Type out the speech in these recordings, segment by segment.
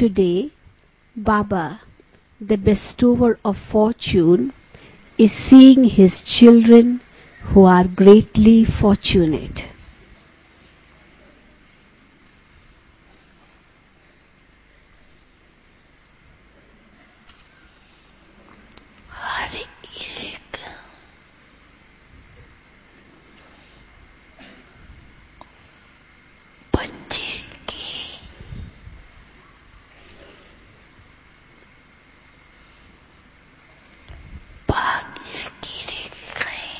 Today, Baba, the bestower of fortune, is seeing his children who are greatly fortunate. हर एक बच्चे की भाग्य की रेखाएं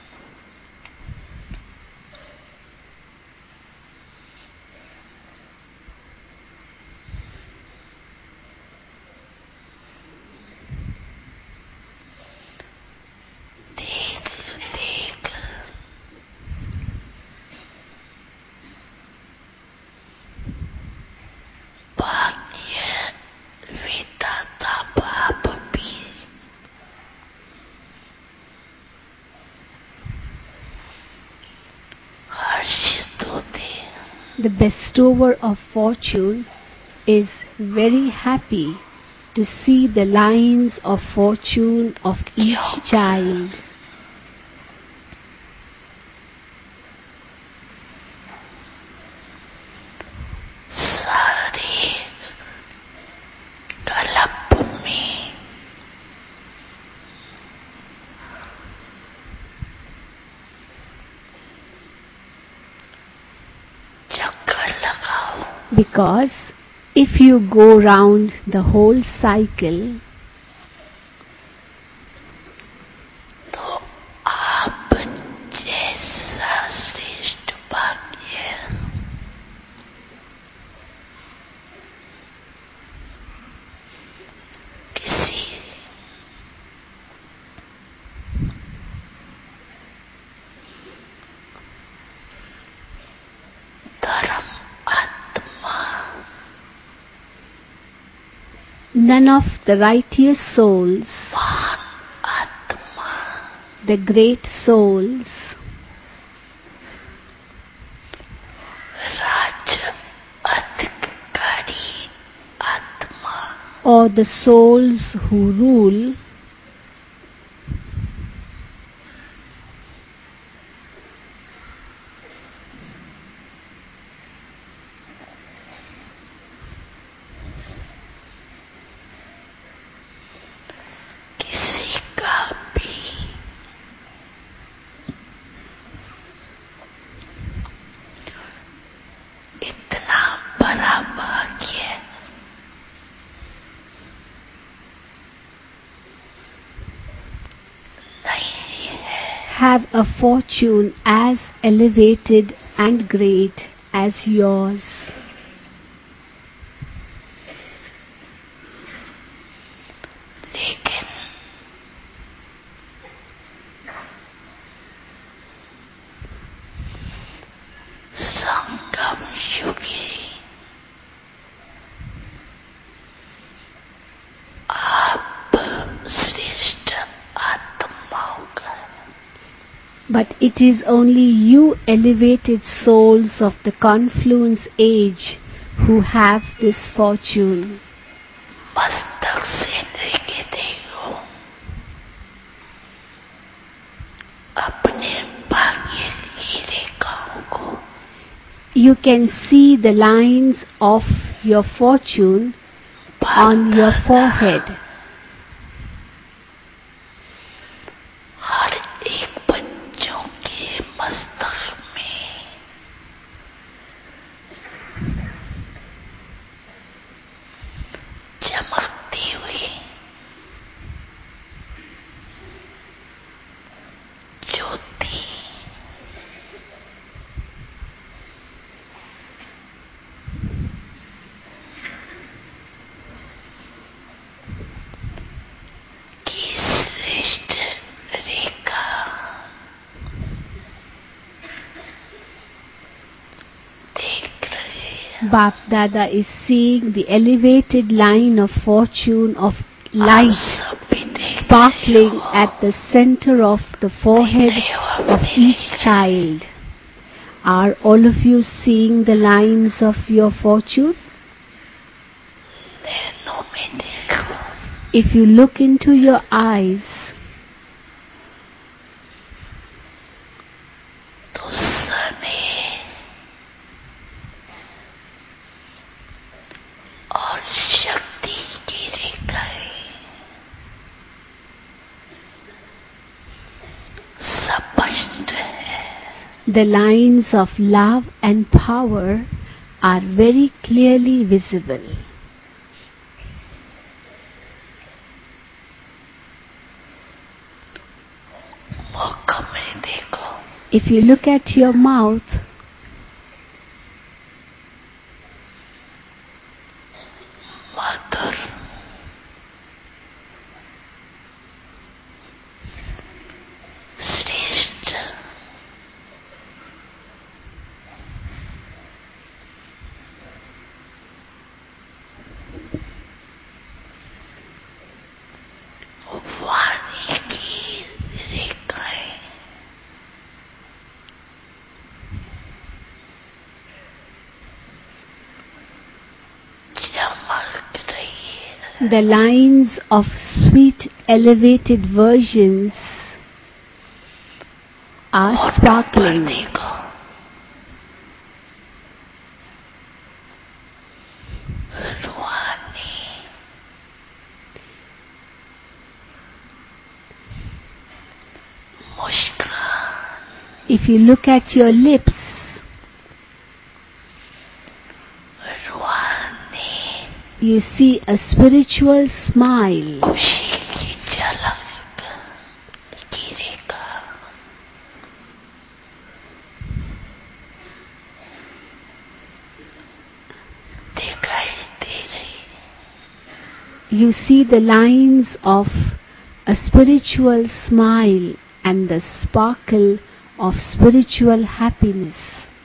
देख देख भाग्य विधाता बाप भी हर्षित होते The bestower of fortune is very happy to see the lines of fortune of each child. सारे कल्प में चक्कर लगाओ Because if you go round the whole cycle, तो आप जैसा श्रेष्ठ भाग्य किसी धर्म आत्मा none of the righteous souls, महान आत्मा the great souls, राज्य अधिकारी आत्मा or the souls who rule, किसी का भी इतना बड़ा भाग्य नहीं है have a fortune as elevated and great as yours. लेकिन संगम युगी आप श्रेष्ठ आत्माओं का But it is only you elevated souls of the confluence age who have this fortune. मस्तक से लेके देखो अपने भाग्य की रेखाओं को You can see the lines of your fortune on your forehead. हर एक बच्चों के मस्तक में चमकती हुई ज्योति की श्रेष्ठ रेखा देख रहे हैं Bap Dada is seeing the elevated line of fortune of light सब भी देख sparkling at the center of the forehead of each child. Are all of you seeing the lines of your fortune? नैनों में देखो, If you look into your eyes, तो स्नेह और शक्ति की रेखाएं स्पष्ट है। the lines of love and power are very clearly visible. मुख में देखो, If you look at your mouth, मधुर श्रेष्ठ वाणी की रेखाएं चमक रही है। the lines of sweet elevated versions are और sparkling. देखो, रूहानी मुस्कान If you look at your lips, रूहानी you see a spiritual smile. खुशी की झलक की रेखा दिखाई दे रही है। You see the lines of a spiritual smile and the sparkle of spiritual happiness.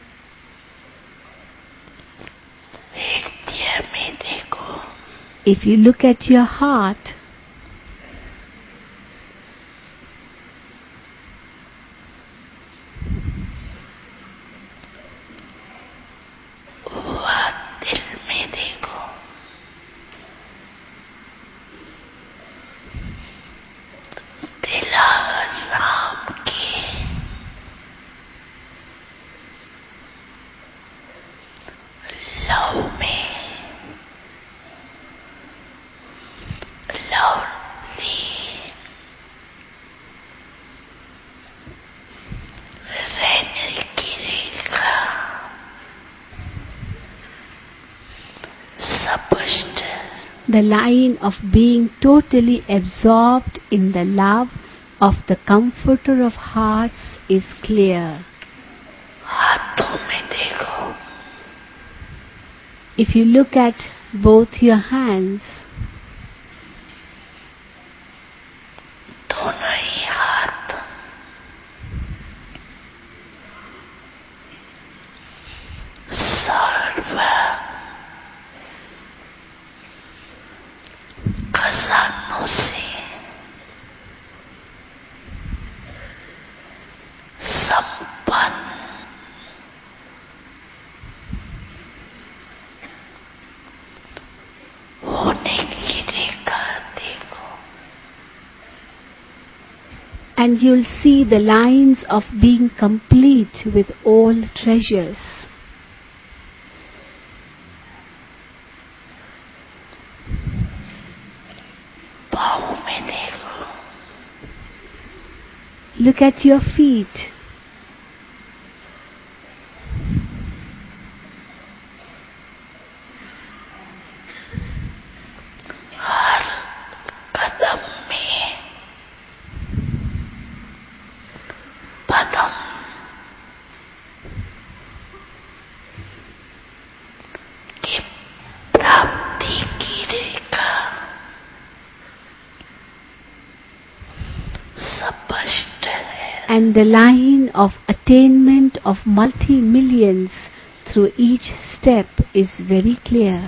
हृदय में देखो, If you look at your heart, वह दिल में देखो, दिलाराम के लव में लवली रहने की रेखा स्पष्ट the line of being totally absorbed in the love of the Comforter of Hearts is clear. हाथों में देखो, If you look at both your hands, दोनों ही हाथ सर्व खजानों से संपन्न होने की रेखा देखो। and you'll see the lines of being complete with all treasures. पाँव में देखो, Look at your feet. हर कदम में पदम की प्राप्ति की रेखा स्पष्ट है। And the line of attainment of multi-millions through each step is very clear.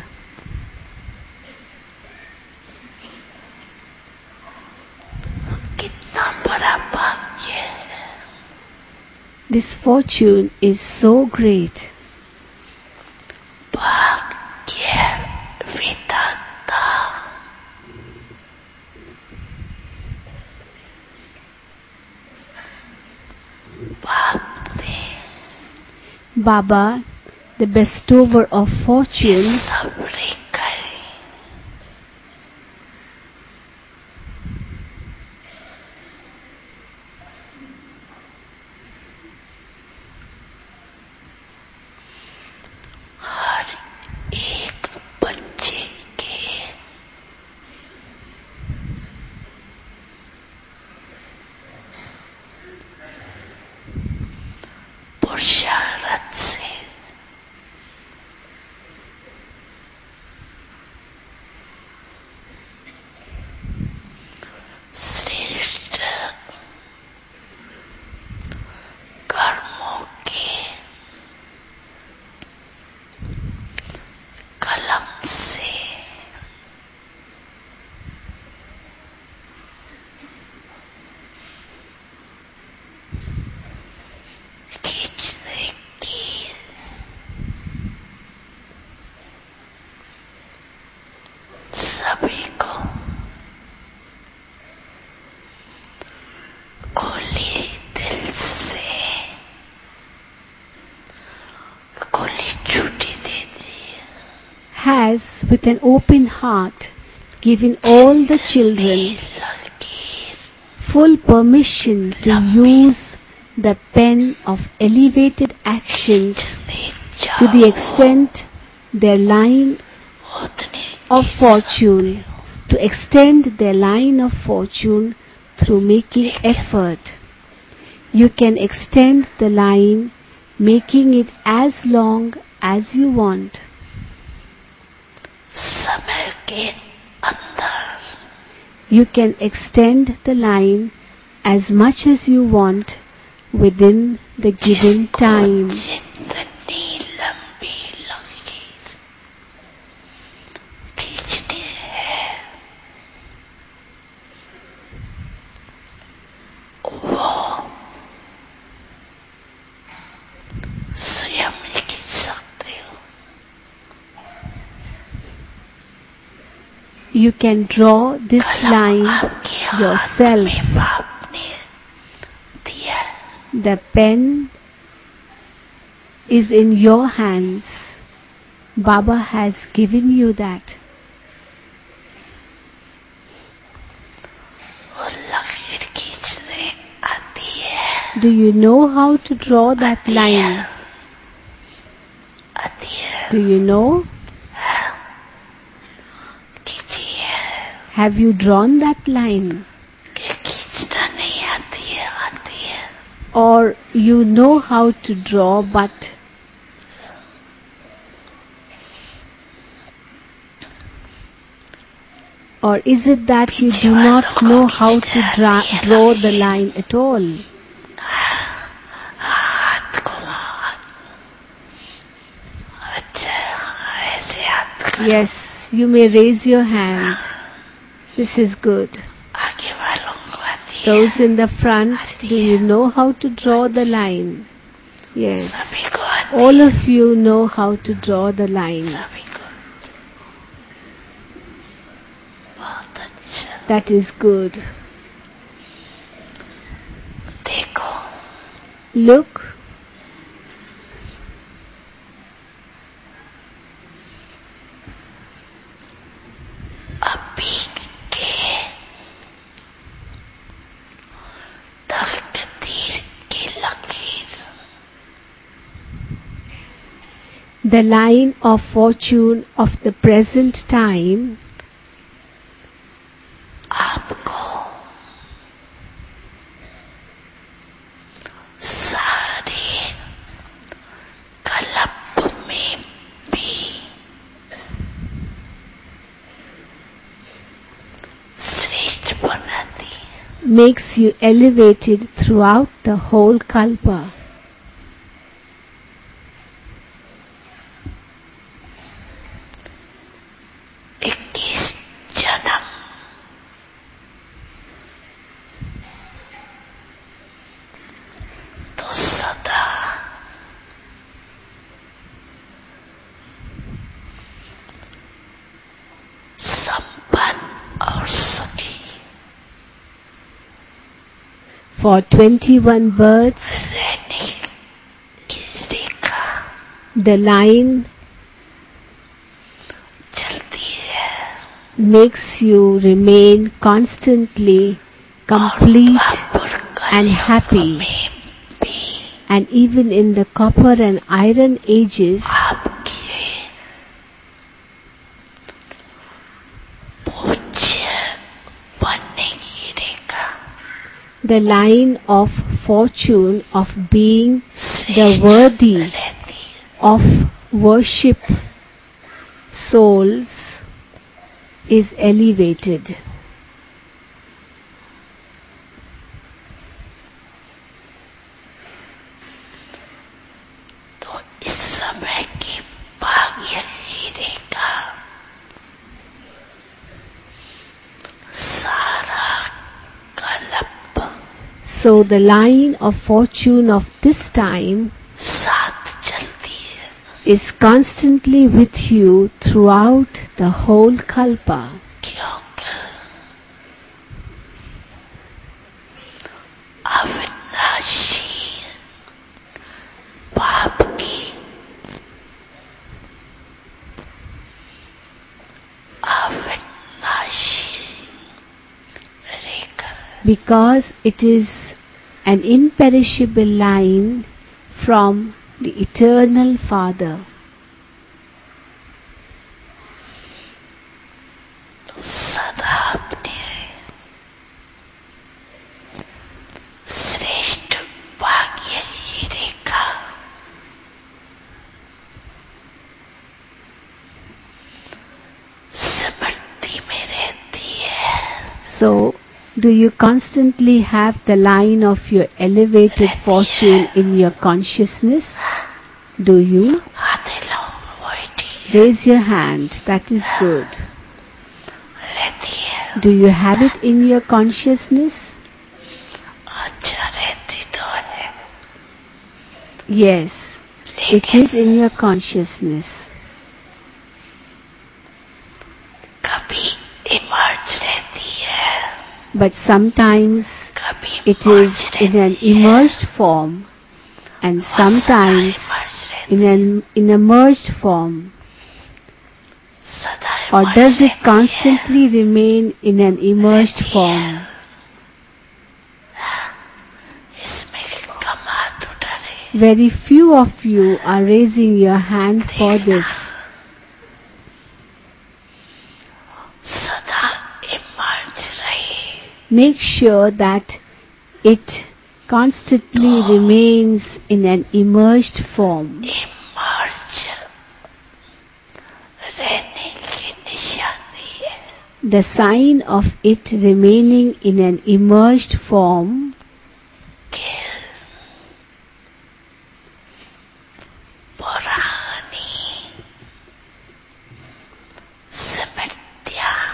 कितना बड़ा भाग्य है। This fortune is so great. भाग्य विधाता Baba, the bestower of fortune, sabri kare. हर एक बच्चे के पुरुषार्थ से श्रेष्ठ कर्मों के कलम से खींचने की सभी को खुली दिल से खुली छुट्टी दे दी। has, with an open heart, given all the children full permission to use the pen of elevated actions to the extent their line of fortune, to extend their line of fortune through making effort. You can extend the line, making it as long as you want. समय के अंदर You can extend the line as much as you want within the given time. जितनी लंबी लकीर खींचनी है वो स्वयं ही खींच सकते हो। You can draw this line आपके हाथ yourself. में बाप ने दिया है। The pen is in your hands. Baba has given you that. वो लकीर खींचने आती है। Do you know how to draw that line? आती है। Do you know? खींची है Have you drawn that line? कि खींचना नहीं आती है, आती है। Or you know how to draw, but or is it that you do not know how to draw the line at all? हाथ को अच्छा ऐसे हाथ करो। Yes, you may raise your hand. This is good. आगे वालों को आती है। Those in the front, do you know how to draw the line? Yes. सभी को आती All of you know how to draw the line. सभी को। बहुत अच्छा। That is good. देखो Look, अभी के तकदीर की लकीर the line of fortune of the present time आपको सारे कलप में भी श्रेष्ठ बनाती है। makes you elevated throughout the whole kalpa. 21 जन्म तो सदा संपन्न और सुखी For 21 births रहने की रेखा The line चलती है makes you remain constantly complete and happy. And even in the copper and iron ages, आपके पूज्य बनने की रेखा the line of fortune of being the worthy रहती है of worship souls is elevated. तो इस समय की भाग्य की रेखा सारा कल्प So the line of fortune of this time साथ चलती है is constantly with you throughout the whole kalpa. क्योंकि अविनाशी पाप की अविनाशी रेखा Because it is an imperishable line from the Eternal Father. तो सदा अपने श्रेष्ठ भाग्य की रेखा स्मृति में रहती है So, do you constantly have the line of your elevated fortune in your consciousness? Do you? हाथ हिलाओ वही ठीक Raise your hand. That is good. रहती है Do you have it in your consciousness? अच्छा रहती तो है Yes, it is in your consciousness. कभी इमर्ज रहती है But sometimes कभी it is in an immersed form and sometimes in a merged form. सदा Or immerse does it रहती है। constantly remain in an immersed form? इसमें कम हाथ उठा रहे Very few of you are raising your hand for this. सदा emerge रहे Make sure that it constantly remains in an immersed form. Emerge रहने की निशानी है The sign of it remaining in an immersed form कि पुरानी स्मृतियां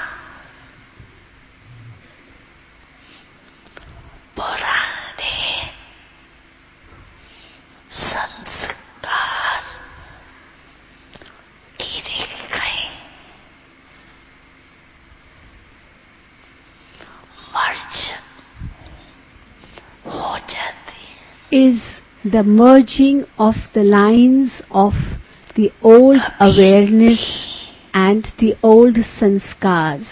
पुराने संस्कार की रेखाएं मर्ज हो जाती है is the merging of the lines of the old awareness and the old sanskars.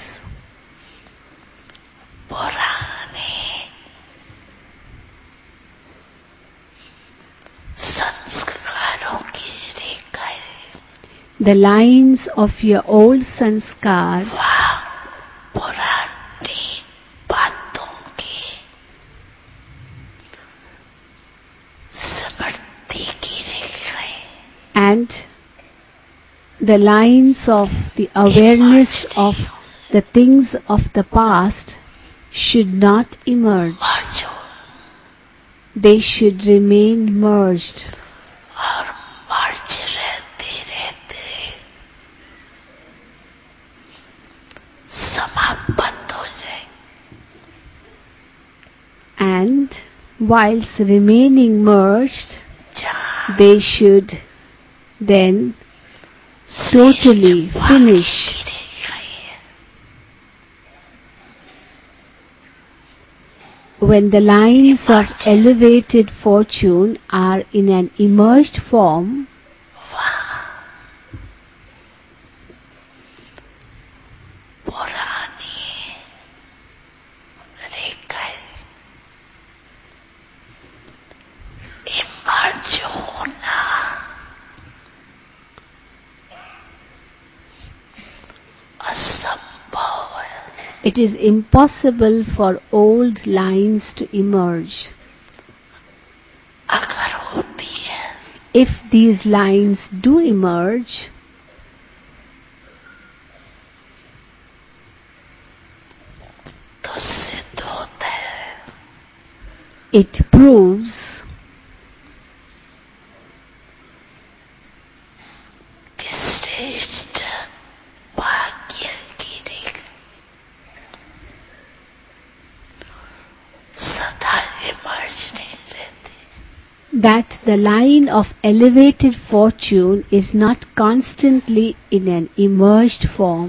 पुराने संस्कारों की रेखाएं The lines of your old sanskars वह पुरानी बातों की स्मृति की रेखाएं and the lines of the awareness of the things of the past should not emerge. मर्ज हो They should remain merged. और मर्ज रहते रहते समाप्त हो जाए And whilst remaining merged, जहाँ they should then totally finish. की रेखाएं हैं When the lines of elevated fortune are in an immersed form, वहाँ It is impossible for old lines to emerge. अगर होती है If these lines do emerge, तो सिद्ध होता है it proves कि श्रेष्ठ भाग्य की रेखा सदा इमर्ज नहीं रहती. that the line of elevated fortune is not constantly in an emerged form.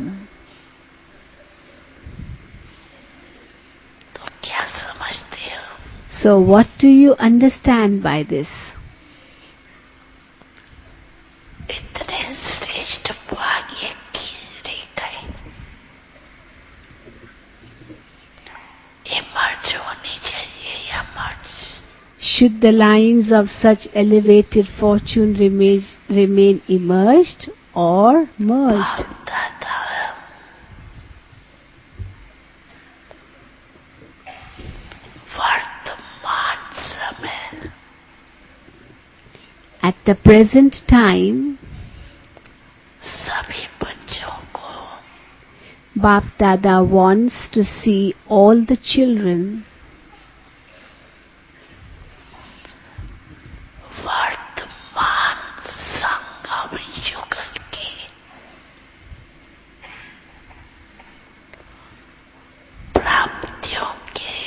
तो क्या समझते हो? So what do you understand by this? इतने श्रेष्ठ भाग्य की रेखाएं इमर्ज होनी चाहिए या मर्ज? Should the lines of such elevated fortune remain emerged or merged? दादा वर्तमान समय At the present time, सभी बच्चों को Bap Dada wants to see all the children वर्तमान संगम युग के प्राप्तियों के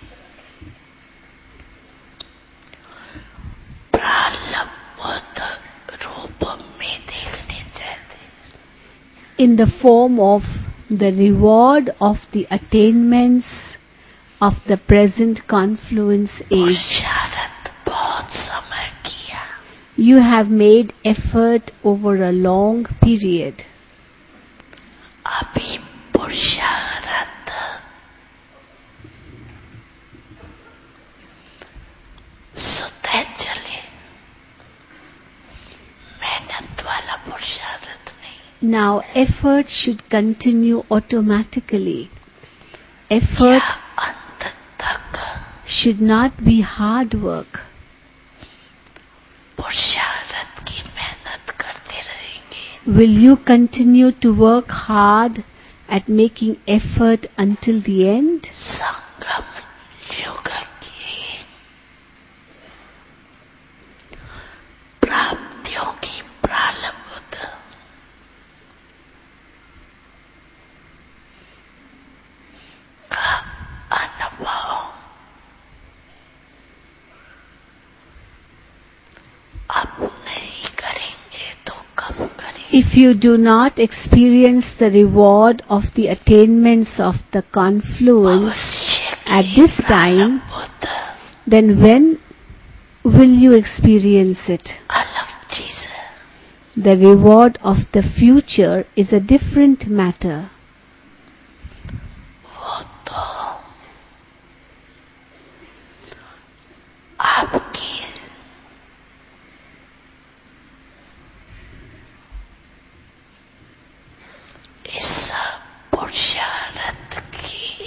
प्रालब्ध रूप में देखने चाहते. in the form of the reward of the attainments of the present confluence age. पुरुषार्थ बहुत समय किया. You have made effort over a long period. अभी पुरुषार्थ सुते चले. मेहनत वाला पुरुषार्थ नहीं. Now effort should continue automatically. Effort क्या अंत तक should not be hard work. पुरुषार्थ की मेहनत करते रहेंगे. Will you continue to work hard at making effort until the end? संगम युग की प्राप्तियों की प्रालब्ध का अनुभव अब नहीं करेंगे तो कब करेंगे? If you do not experience the reward of the attainments of the confluence भविष्य at की this time, प्रालब्ध then when will you experience it? अलग चीज है. The reward of the future is a different matter. वो तो आपकी इस पुरुषार्थ की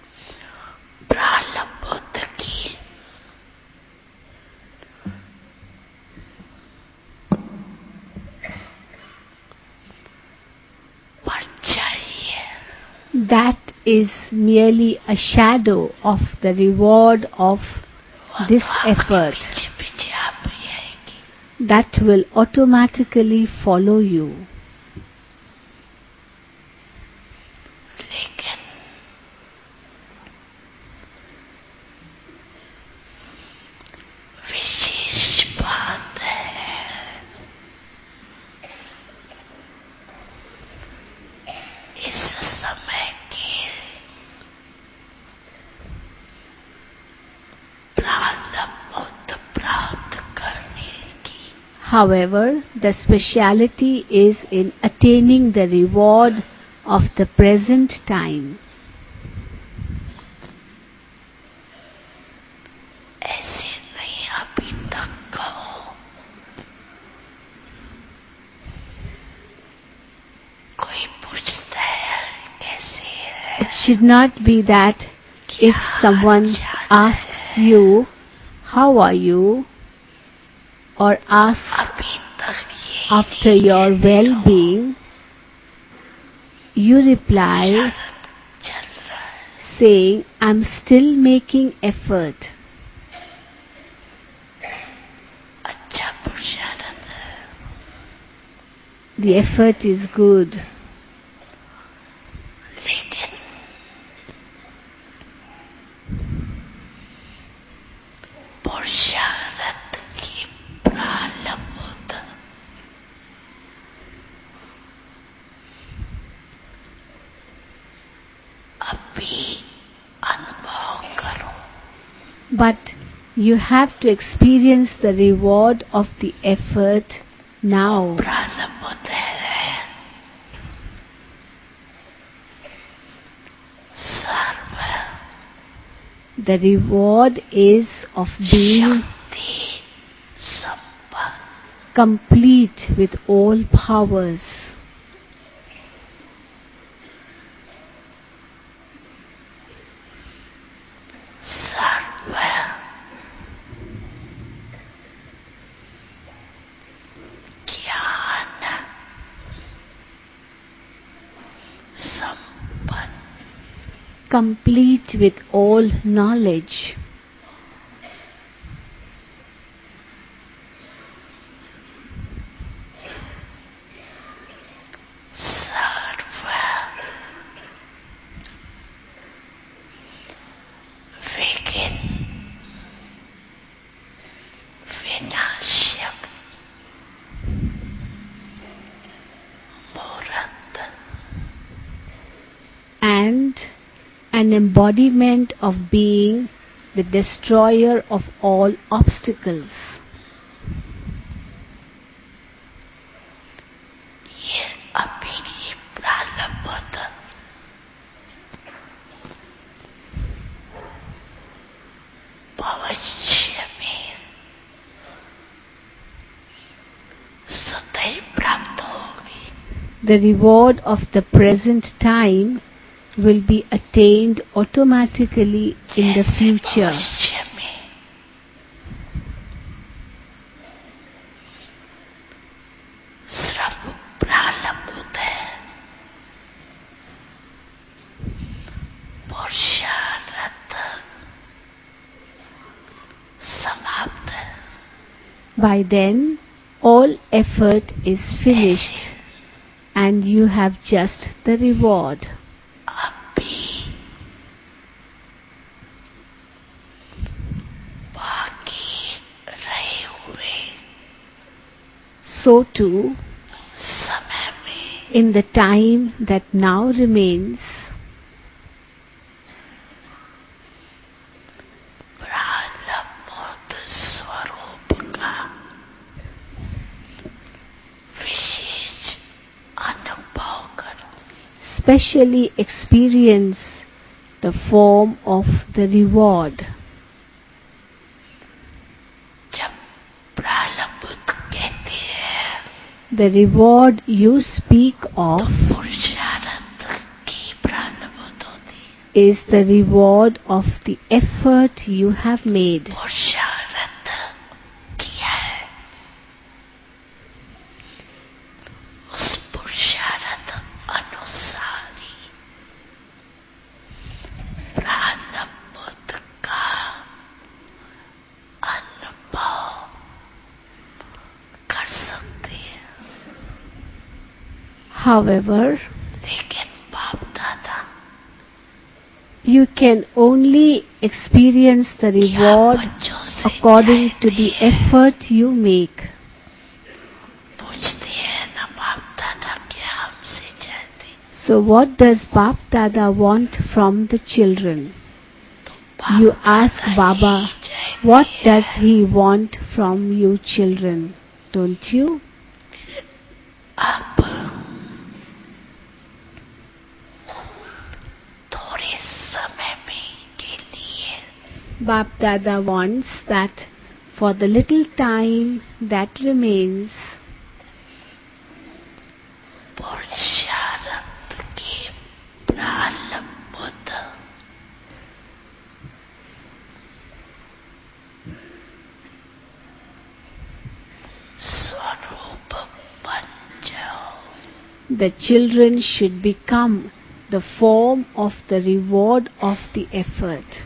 प्रालब्ध की परछाई है. That is merely a shadow of the reward of this effort पीछे पीछे आप ही आएगी. that will automatically follow you. लेकिन विशेष बात है इस समय की प्रालब्ध प्राप्त करने की. However, the speciality is in attaining the reward of the present time. ऐसे नहीं अभी तक कहो. कोई पूछता है कैसे है It should not be that if someone asks you, how are you? Or asks अभी तक ये after your well-being, you reply चल रहा है. saying, I'm still making effort. अच्छा पुरुषार्थ है. The effort is good. लेकिन पुरुषार्थ की प्रारंभ अभी अनुभव करो. But you have to experience the reward of the effort now. प्रारंभ है सर्व The reward is of being शक्ति संपन्न. complete with all powers. सर्व ज्ञान संपन्न. Complete with all knowledge. सर्व विघ्न विनाशक मूर्त. And an embodiment of being the destroyer of all obstacles. ये अभी की प्रारंभ भविष्य में सदैव प्राप्त होगी. The reward of the present time will be attained automatically in the जैसे future. भविष्य में सर्व प्रारंभ है पुरुषार्थ समाप्त है. By then, all effort is finished and you have just the reward. अभी बाकी रहे हुए So too, समय में in the time that now remains, प्रारंभ स्वरूप का विशेष अनुभव करो. specially experience the form of the reward. जब प्रारंभ कहते हैं The reward you speak of तो पुरुषार्थ की प्रारंभ होती है. is the reward of the effort you have made. पुरुषार्थ किया है. उस पुरुषार्थ अनुसारी प्रारंभ का अनुभव कर सकते हैं. However, लेकिन बाप दादा you can only experience the reward बच्चों से according to the चाहते हैं. effort you make. पूछते हैं ना बाप दादा क्या हमसे चाहते हैं. So what does Bap Dada want from the children? बाप You ask दादा Baba, यही चाहते what हैं. does he want from you children? Don't you? अब थोड़े समय में के लिए Bap Dada wants that for the little time that remains, पुरुषार्थ के प्रारंभ The children should become the form of the reward of the effort.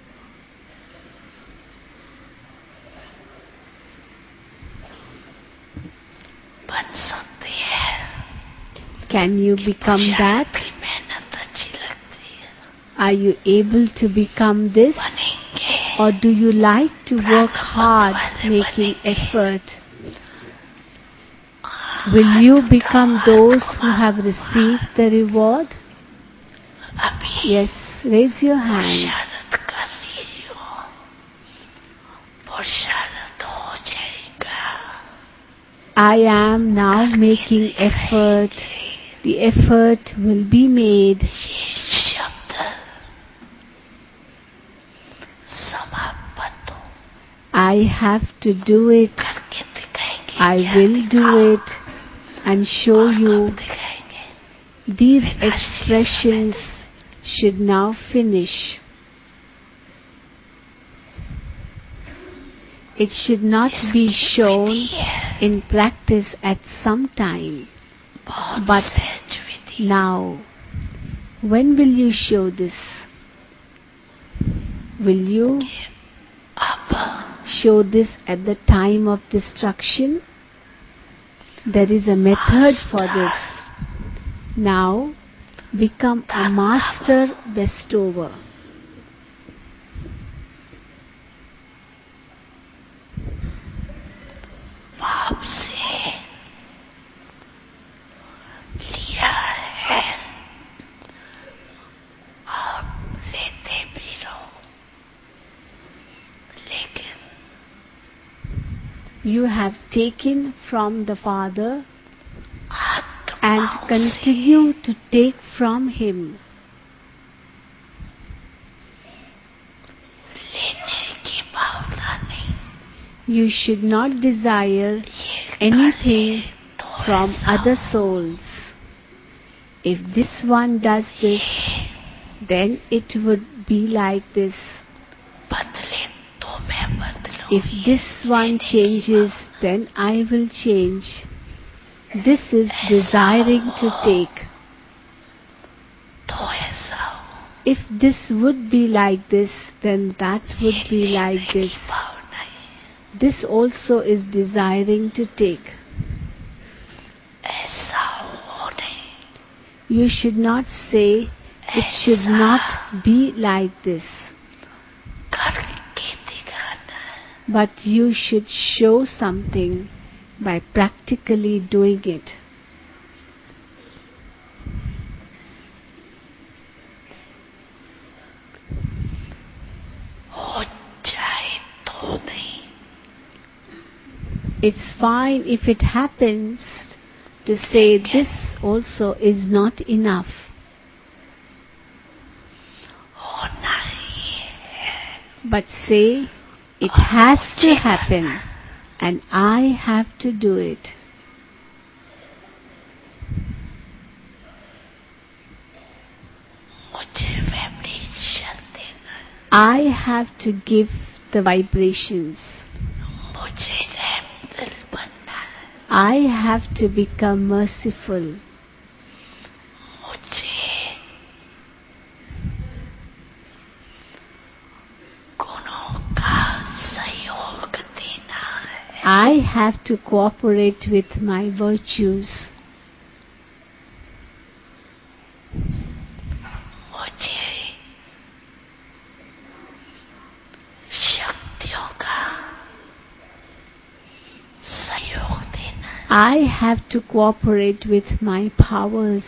बन सकती है Can you कि become that? पुरुषार्थ की मेहनत अच्छी लगती है Are you able to become this? बनेंगे Or do you like to work hard making effort? Will you become those who have received the reward? अभी Yes, raise your hand. पुरुषार्थ कर रही हो पुरुषार्थ हो जाएगा I am now making effort. The effort will be made. ये शब्द समाप्त हो I have to do it. करके दिखाएंगे I क्या will do दिखाओ? it and show और you. कब दिखाएंगे These expressions should now finish. It should not be shown in practice at some time. बहुत But सहज विधि now, when will you show this? Will you अब show this at the time of destruction? There is a method for this. Now, become a master bestower. बाप से लिया है और लेते भी रहो लेकिन You have taken from the Father and आत्माओं continue to take from Him. से लेने की भावना नहीं You should not desire ये anything करे तो from ऐसा other souls. If this one does this, then it would be like this. बदले तो मैं बदलूं If this one changes, then I will change. This is desiring to take. तो ऐसा हो If this would be like this, then that would be लेने like की this. भावना है This also is desiring to take. ऐसा हो नहीं You should not say it should not be like this, करके दिखाना है but you should show something by practically doing it. हो जाए तो नहीं It's fine if it happens to say this also is not enough. होना ही है But say it has to happen and I have to do it. मुझे vibration देना है I have to give the vibrations. मुझे रहमदिल बनना है I have to become merciful. मुझे गुणों का सहयोग देना है I have to cooperate with my virtues. मुझे शक्तियों का सहयोग देना है I have to cooperate with my powers.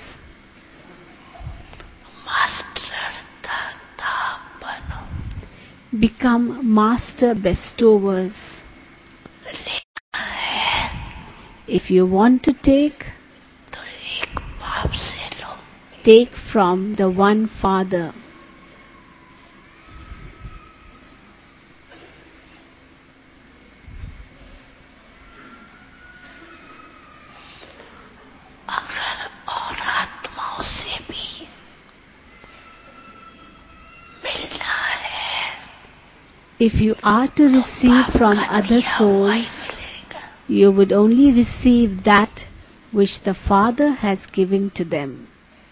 Master दाता बनो Become master bestowers. लेना है If you want to take, तो एक बाप से लो take from the one Father. अगर और आत्माओं से भी मिलना है If you are to receive from other souls, मिलेगा you would only receive that which the Father has given to them.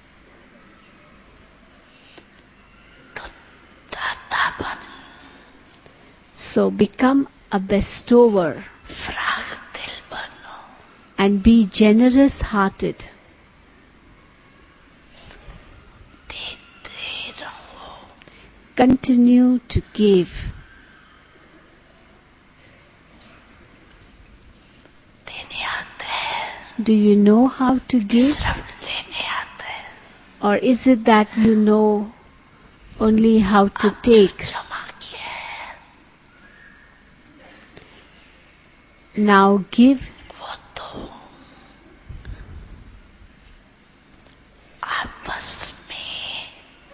तो दाता बन, So become a bestower फ्राग दिल बनो, and be generous-hearted. देते रहो, Continue to give. देने आते हैं, Do you know how to give? सिर्फ लेने आते हैं, Or is it that you know only how to take? जमा किए हैं, Now give वो तो आपस में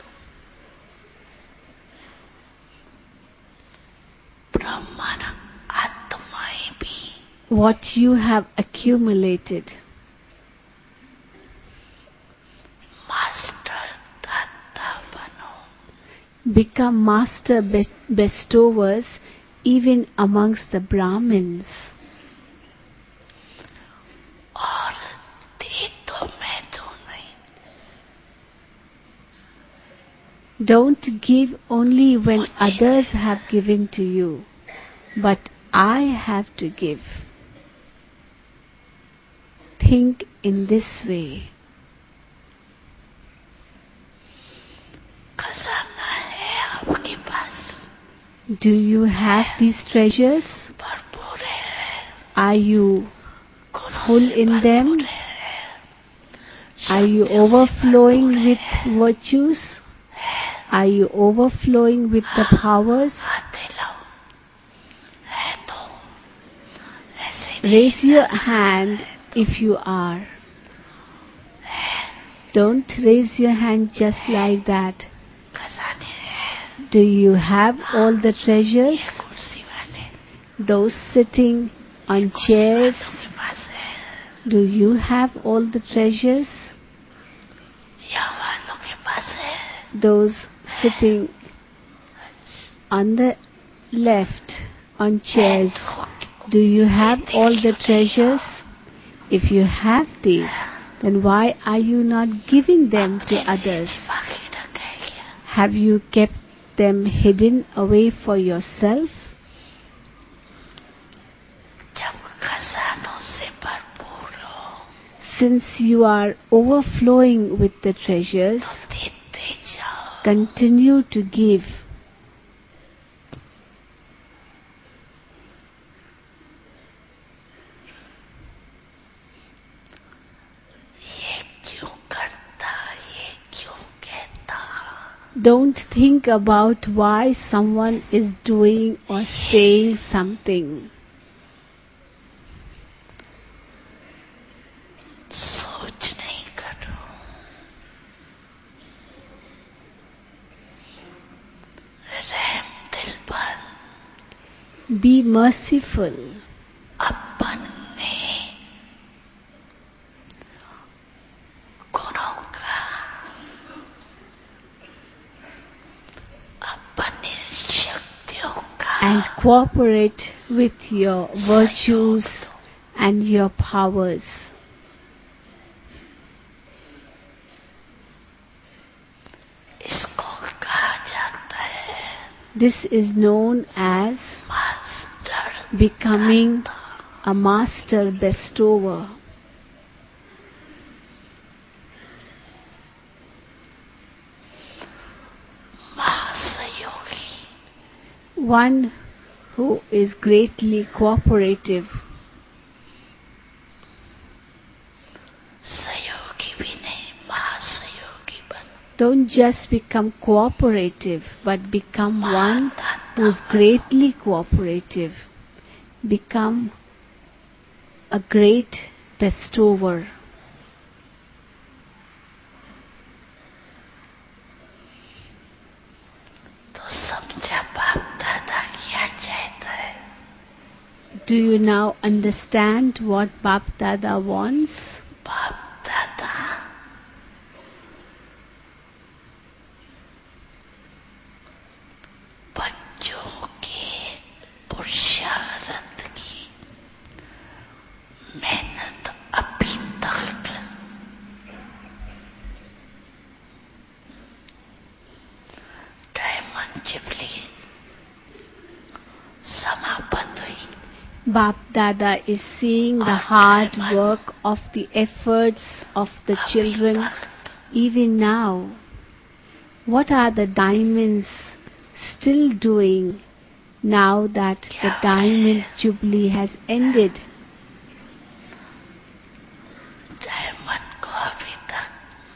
ब्रह्मन आत्माएं भी what you have accumulated. Master दाता बनो, Become master bestowers even amongst the Brahmins. और दे तो मैं दूं नहीं, Don't give only when others have given to you, but I have to give. Think in this way. खजाना है आपके पास, Do you have these treasures? भरपूर है, Are you गुणों full से in भरपूर them? है, Are you शक्तियों से overflowing भरपूर with है, virtues? Are you overflowing with the powers? आते लो, है तो ऐसे Raise your hand if you are. Don't raise your hand just like that. खजाने हैं, Do you have all the treasures? ये कुर्सी वाले, Those sitting on chairs, वालों के पास है, do you have all the treasures? यहाँ वालों के पास है, Those sitting on the left on chairs, do you have all the treasures? If you have these, then why are you not giving them to others? छिपा के रखे क्या, Have you kept them hidden away for yourself? जब खजानों से भरपूर हो Since you are overflowing with the treasures, तो देते जाओ, continue to give. ये क्यों करता, ये क्यों कहता, Don't think about why someone is doing or saying something. सोच नहीं करो, रहम दिल बन, Be merciful. अपन ने गुणों का, अपन ने शक्तियों का And cooperate with your virtues and your powers. इसको कहा जाता है This is known as master becoming a master bestower. महासहयोगी, One who is greatly cooperative. सहयोगी भी नहीं, महासहयोगी बन, Don't just become cooperative, but become one who is greatly cooperative. Become a great bestower. तो समझा बाप दादा क्या चाहता है, Do you now understand what Bap Dada wants? बाप दादा बच्चों के पुरुषार्थ की मेहनत अभी तक जुबली समाप्त हुई. Bap Dada is seeing the hard work of the efforts of the children even now. What are the diamonds still doing now that the diamond jubilee has ended? Diamond को अभी तक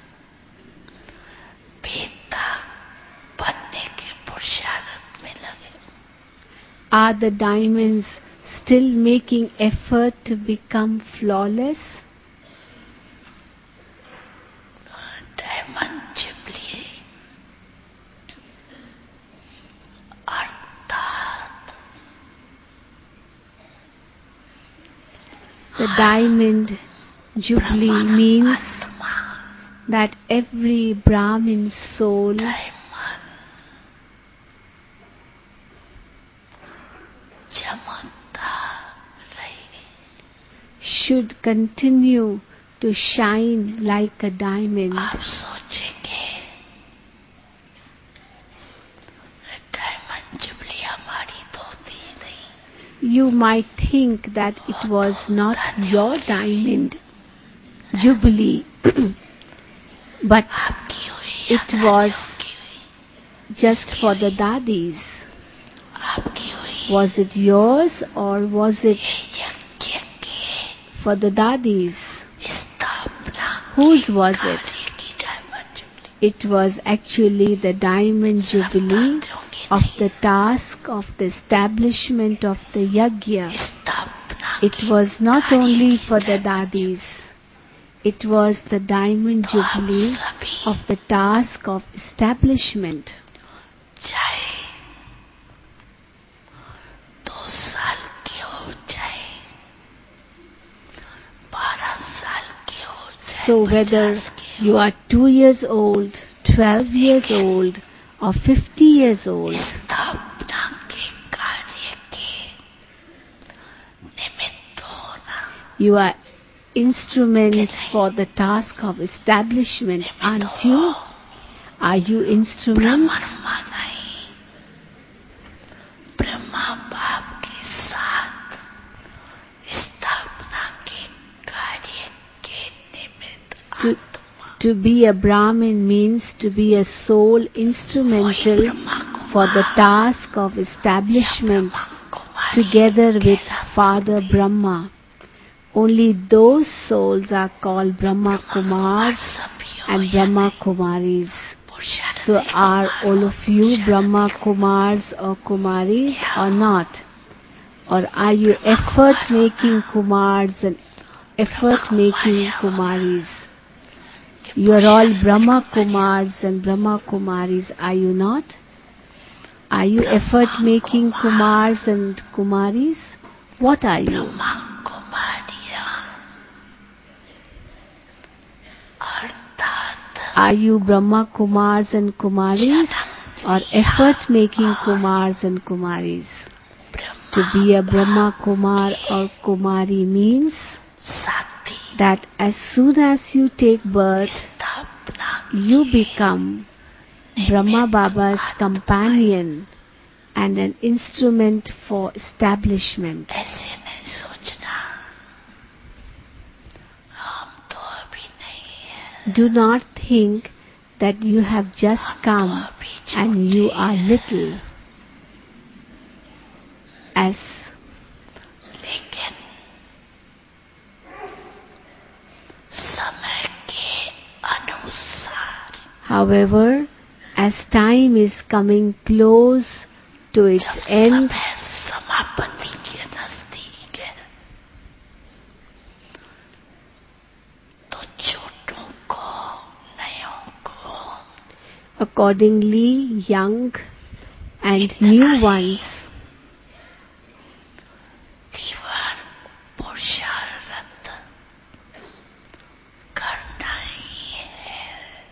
बेटा बनने के पुरुषार्थ में लगे. Are the diamonds still making effort to become flawless? Diamond jubilee अर्थात The diamond jubilee means that every Brahmin soul चमकता रहे. should continue to shine like a diamond. आप सोचेंगे डायमंड जुबली हमारी तो होती ही नहीं. You might think that it was not your diamond jubilee, but आपकी हुई it was just for the dadis. आपकी हुई Was it yours or was it यज्ञ के for the dadis? स्थापना Whose was it? कार्य की diamond jubilee. It was actually the diamond jubilee of the task of the establishment of the yajna. स्थापना It was not only for the dadis. It was the diamond jubilee of the task of establishment. चाहे 2 साल के हो चाहे 12 साल के हो चाहे So whether 50 के you are 2 years old, 12 years old or 50 years old, स्थापना के कार्य के निमित्त होना. you are instruments for the task of establishment, aren't you? Are you instruments? Brahma नहीं, ब्रह्मा बाप के साथ स्थापना के कार्य के निमित्त To, आत्मा. to be a Brahmin means to be a soul instrumental for the task of establishment together with Father Brahma. Only those souls are called Brahma Kumars and Brahma Kumaris. So are all of you Brahma Kumars or Kumaris or not? Or are you effort-making Kumars and effort-making Kumaris? You are all Brahma Kumars and Brahma Kumaris, are you not? Are you effort-making Kumars and Kumaris? What are you? Brahma कुमारियां अर्थात Are you Brahma Kumars and Kumaris or effort-making Kumars and Kumaris? To be a Brahma Kumar or Kumari means साथी that as soon as you take birth, स्थापना you become Brahma Baba's companion and an instrument for establishment. ऐसे नहीं सोचना हम तो अभी नहीं है. Do not think that you have just come and you are little. As लेकिन समय के अनुसार however, as time is coming close to its जब end, समय समाप्ति के नजदीक है तो छोटों को नयों को accordingly young and new ones तीव्र पुरुषार्थ करना ही है.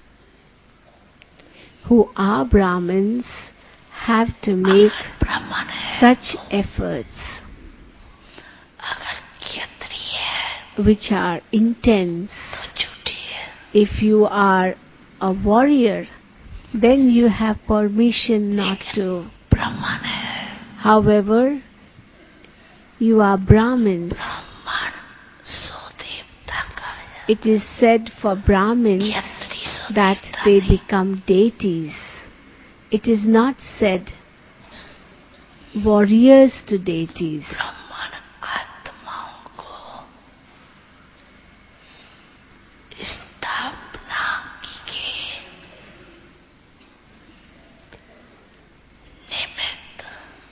who are Brahmins have to make ब्राह्मण है such efforts अगर क्षत्रिय है which are intense. तो झूठी है. If you are a warrior, then you have permission not to. ब्राह्मण है, However, you are Brahmins. ब्राह्मण सो देवता का है, It is said for Brahmins Kshatriya so that देवता they नहीं। become deities. It is not said warriors to deities. ब्राह्मण आत्माओं को स्थापना के निमित्त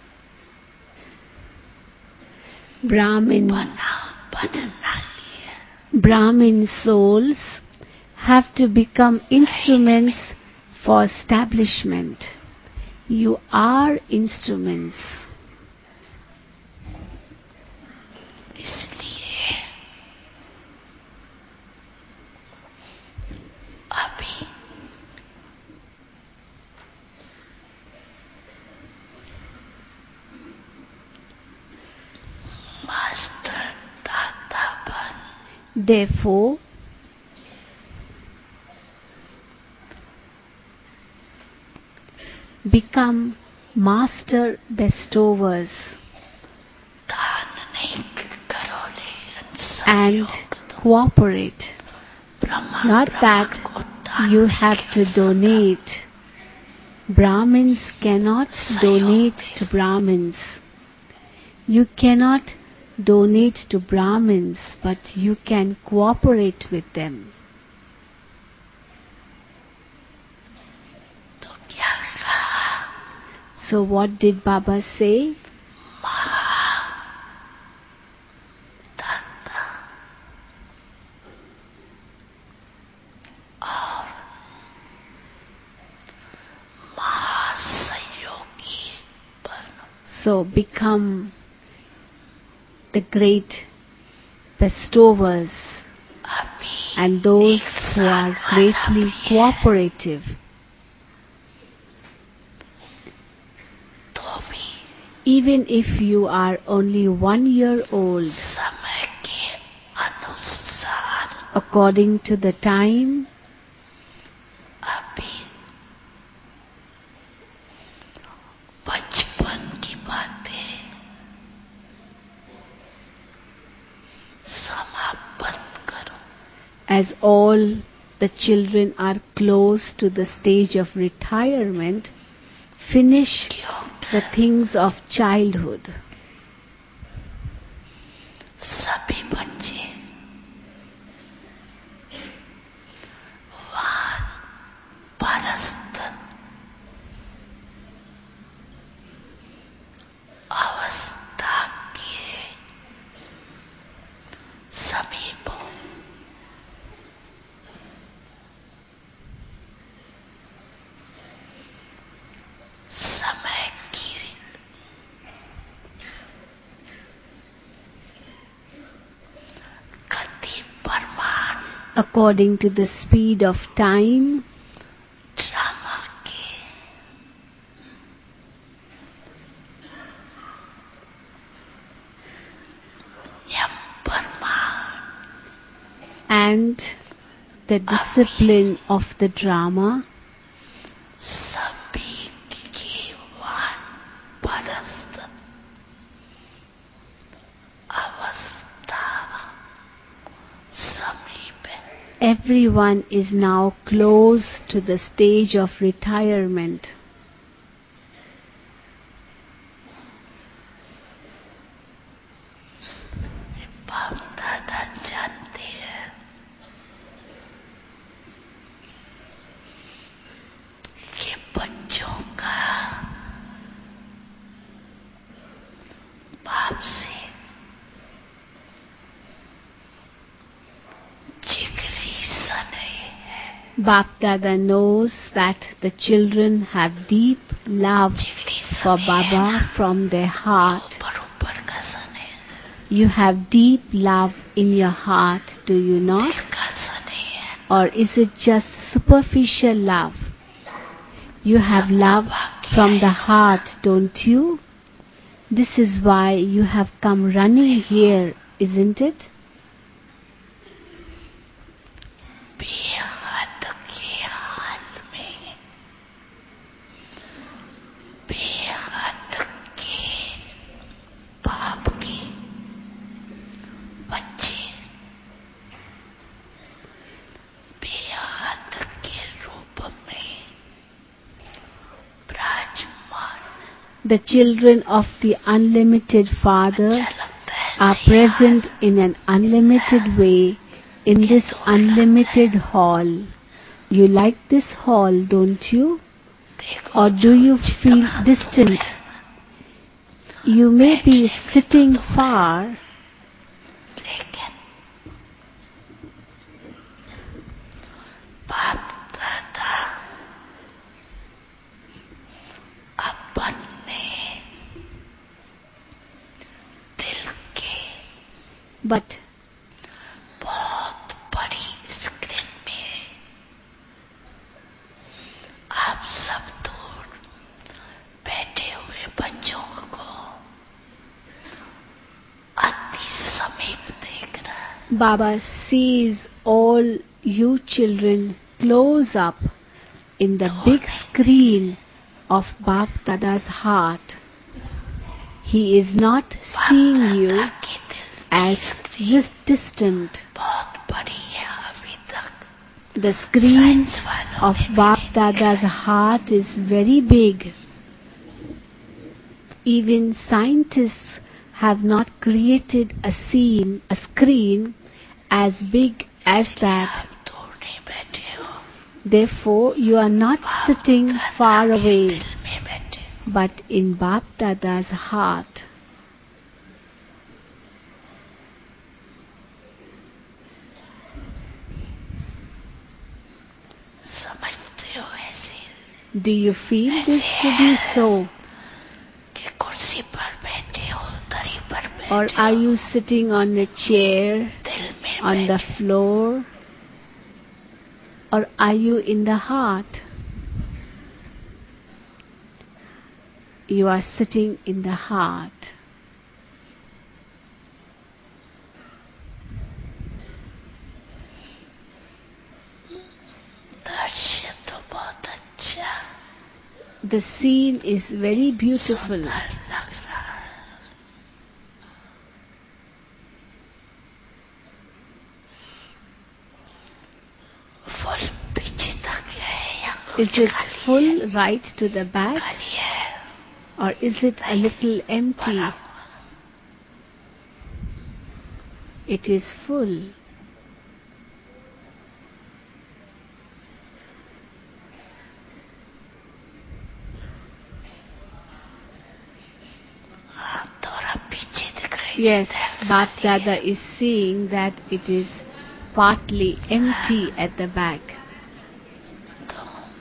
बनना लिए Brahmin souls have to become instruments for establishment. You are instruments. इसलिए अभी मास्टर दाता बन Therefore, become master bestowers दान नहीं करो लेकिन and सहयोग दो। cooperate. Brahma Not Brahma that को दान you नहीं have to दे सकता। donate. Brahmins cannot donate to Brahmins. You cannot donate to Brahmins, but you can cooperate with them. तो क्या कहा? So what did Baba say? दाता और महासहयोगी बनो। So become the great bestowers अभी and those एक who are साल वाला greatly भी है, cooperative. तो भी Even if you are only 1 year old, समय के अनुसार according to the time, अभी बचपन की बातें समाप्त करो। as all the children are close to the stage of retirement, finish the things of childhood. सभी बच्चे वानप्रस्थ अवस्था के समीप हो। समय की गति प्रमाण According to the speed of time, drama के नियम प्रमाण and the discipline of the drama, सभी की वानप्रस्थ अवस्था समीप है। everyone is now close to the stage of retirement. बाप दादा जानते हैं कि बच्चों का बाप से जिगरी स्नेह है। Bap Dada knows that the children have deep love जिगरी for स्नेह Baba from their heart. ऊपर का स्नेह, You have deep love in your heart, do you not? दिल का स्नेह है। Or is it just superficial love? You have love from the heart, don't you? This is why you have come running here, isn't it? बेहद के हाल में The children of the unlimited Father अच्छा लगता है are नहीं present in an unlimited way in this unlimited hall. You like this hall, don't you? देखो Or do you feel जितना distant? दूर है, You may be sitting far, लेकिन बाप दादा अपने दिल के but बहुत बड़ी स्क्रीन में आप सब दूर बैठे हुए बच्चों को अति समीप देख रहा है। Baba sees all you children close up in the big screen of Bap Dada's heart. He is not seeing you कि दिल as this distant. बहुत बड़ी है अभी तक। The screen साइंस वालों of ने Bap Dada's heart is very big. Even scientists have not created a screen as big as that. आप दूर नहीं बैठे हो, Therefore, you are not sitting far away, दिल में बैठे हो। but in Bap Dada's heart. समझते हो ऐसे Do you feel this to be so? कि कुर्सी पर बैठे हो, दरी पर Or बैठे are हो, you sitting on a chair, दिल में on the बैठे floor? Or are you in the heart? You are sitting in the heart. दृश्य तो बहुत अच्छा The scene is very beautiful. सुंदर लग रहा है। फुल पीछे तक है या Is कुछ it खाली full है? right to the back, खाली है, or is it a little empty? भरा हुआ। It is full. हाँ, थोड़ा पीछे दिख रही Yes, है, Bap खाली Dada है। is seeing that it is partly empty at the back. तो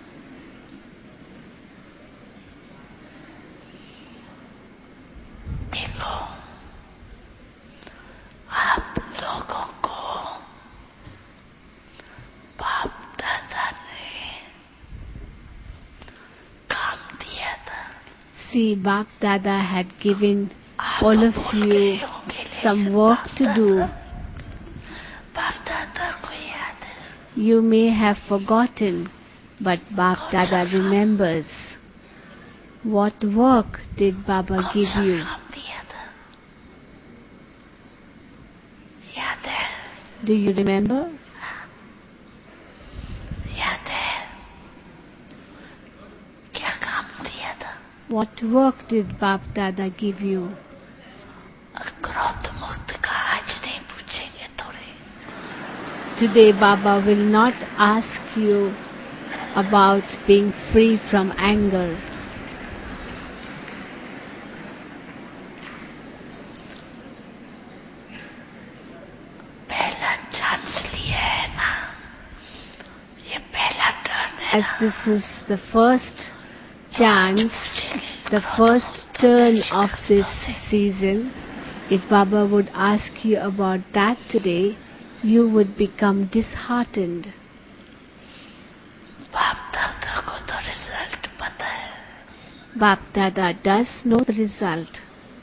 देखो, आप लोगों को बाप दादा ने काम दिया था। See, Bap Dada had given आप all of भूल you गए होंगे, some लेकिन work बाप to do. बाप दादा को याद है। You may have forgotten, but Bap Dada remembers. What work did Baba कौन give सा you? काम दिया था? याद है? Do you remember? याद है? क्या काम दिया था? What work did Bap Dada give you? क्रोध मुक्त का आज नहीं पूछेंगे थोड़े। Today Baba will not ask you about being free from anger. पहला चांस लिया है ना, ये पहला टर्न है As ना। this is the first chance, पूछेंगे the first turn of this season, if Baba would ask you about that today, you would become disheartened. बाप दादा को तो रिजल्ट पता है। Bap Dada does know the result.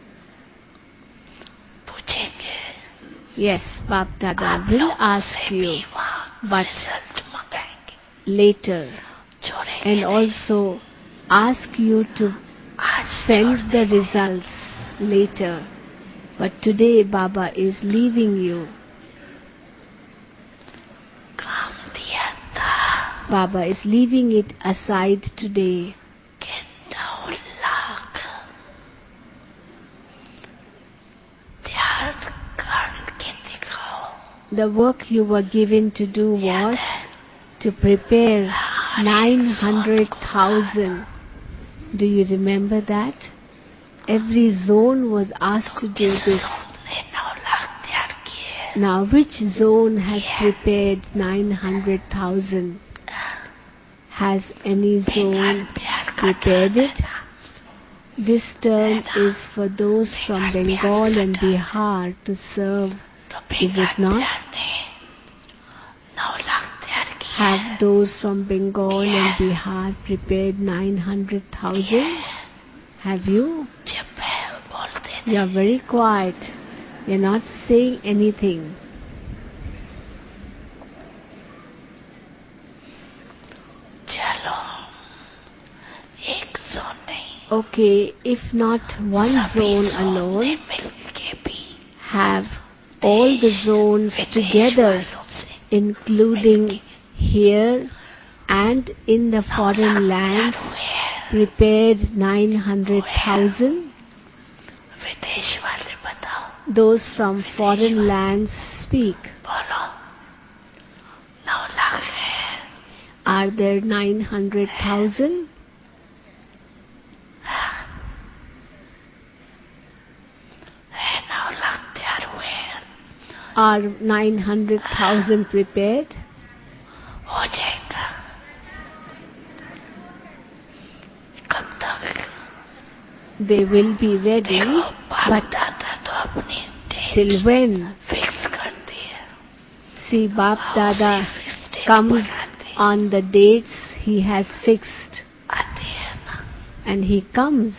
पूछेंगे Yes, Bap Dada आप will लोगों ask से you भी वहाँ but रिजल्ट मंगाएंगे, later, छोड़ेंगे and नहीं। also ask you to आज send छोड़ the देंगे। results later. But today Baba is leaving you. काम दिया था Baba is leaving it aside today. कि 9 lakh the work you were given to do was to prepare 900,000. Do you remember that? Every zone was asked to do इस this. zone ने 9 लाख तैयार किए. Now which zone has prepared 900,000? Has any zone prepared it? This term is for those from Bengal and Bihar to serve, तो is it not? Bihar ने 9 लाख तैयार किए. Have those from Bengal and Bihar prepared 900,000? Have you? जब बोलते You are very quiet. You are not saying anything. चलो एक zone नहीं, Okay, if not one सभी zone जोन alone, में मिलके भी have all the zones विदेश together, वालों से including here and in the foreign lands, prepared 900,000. विदेश वाले बताओ, Those from foreign lands speak. बोलो 9 लाख है. Are there 900,000? है 9 लाख तैयार हुए हैं. Are 900,000 prepared? हो जाएगा. कब तक? They will be ready, देखो बाप but दादा तो अपनी till डेट when? फिक्स कर दी है. See, Bap Dada fix date comes बनाती on the dates he has fixed, आती है ना. and he comes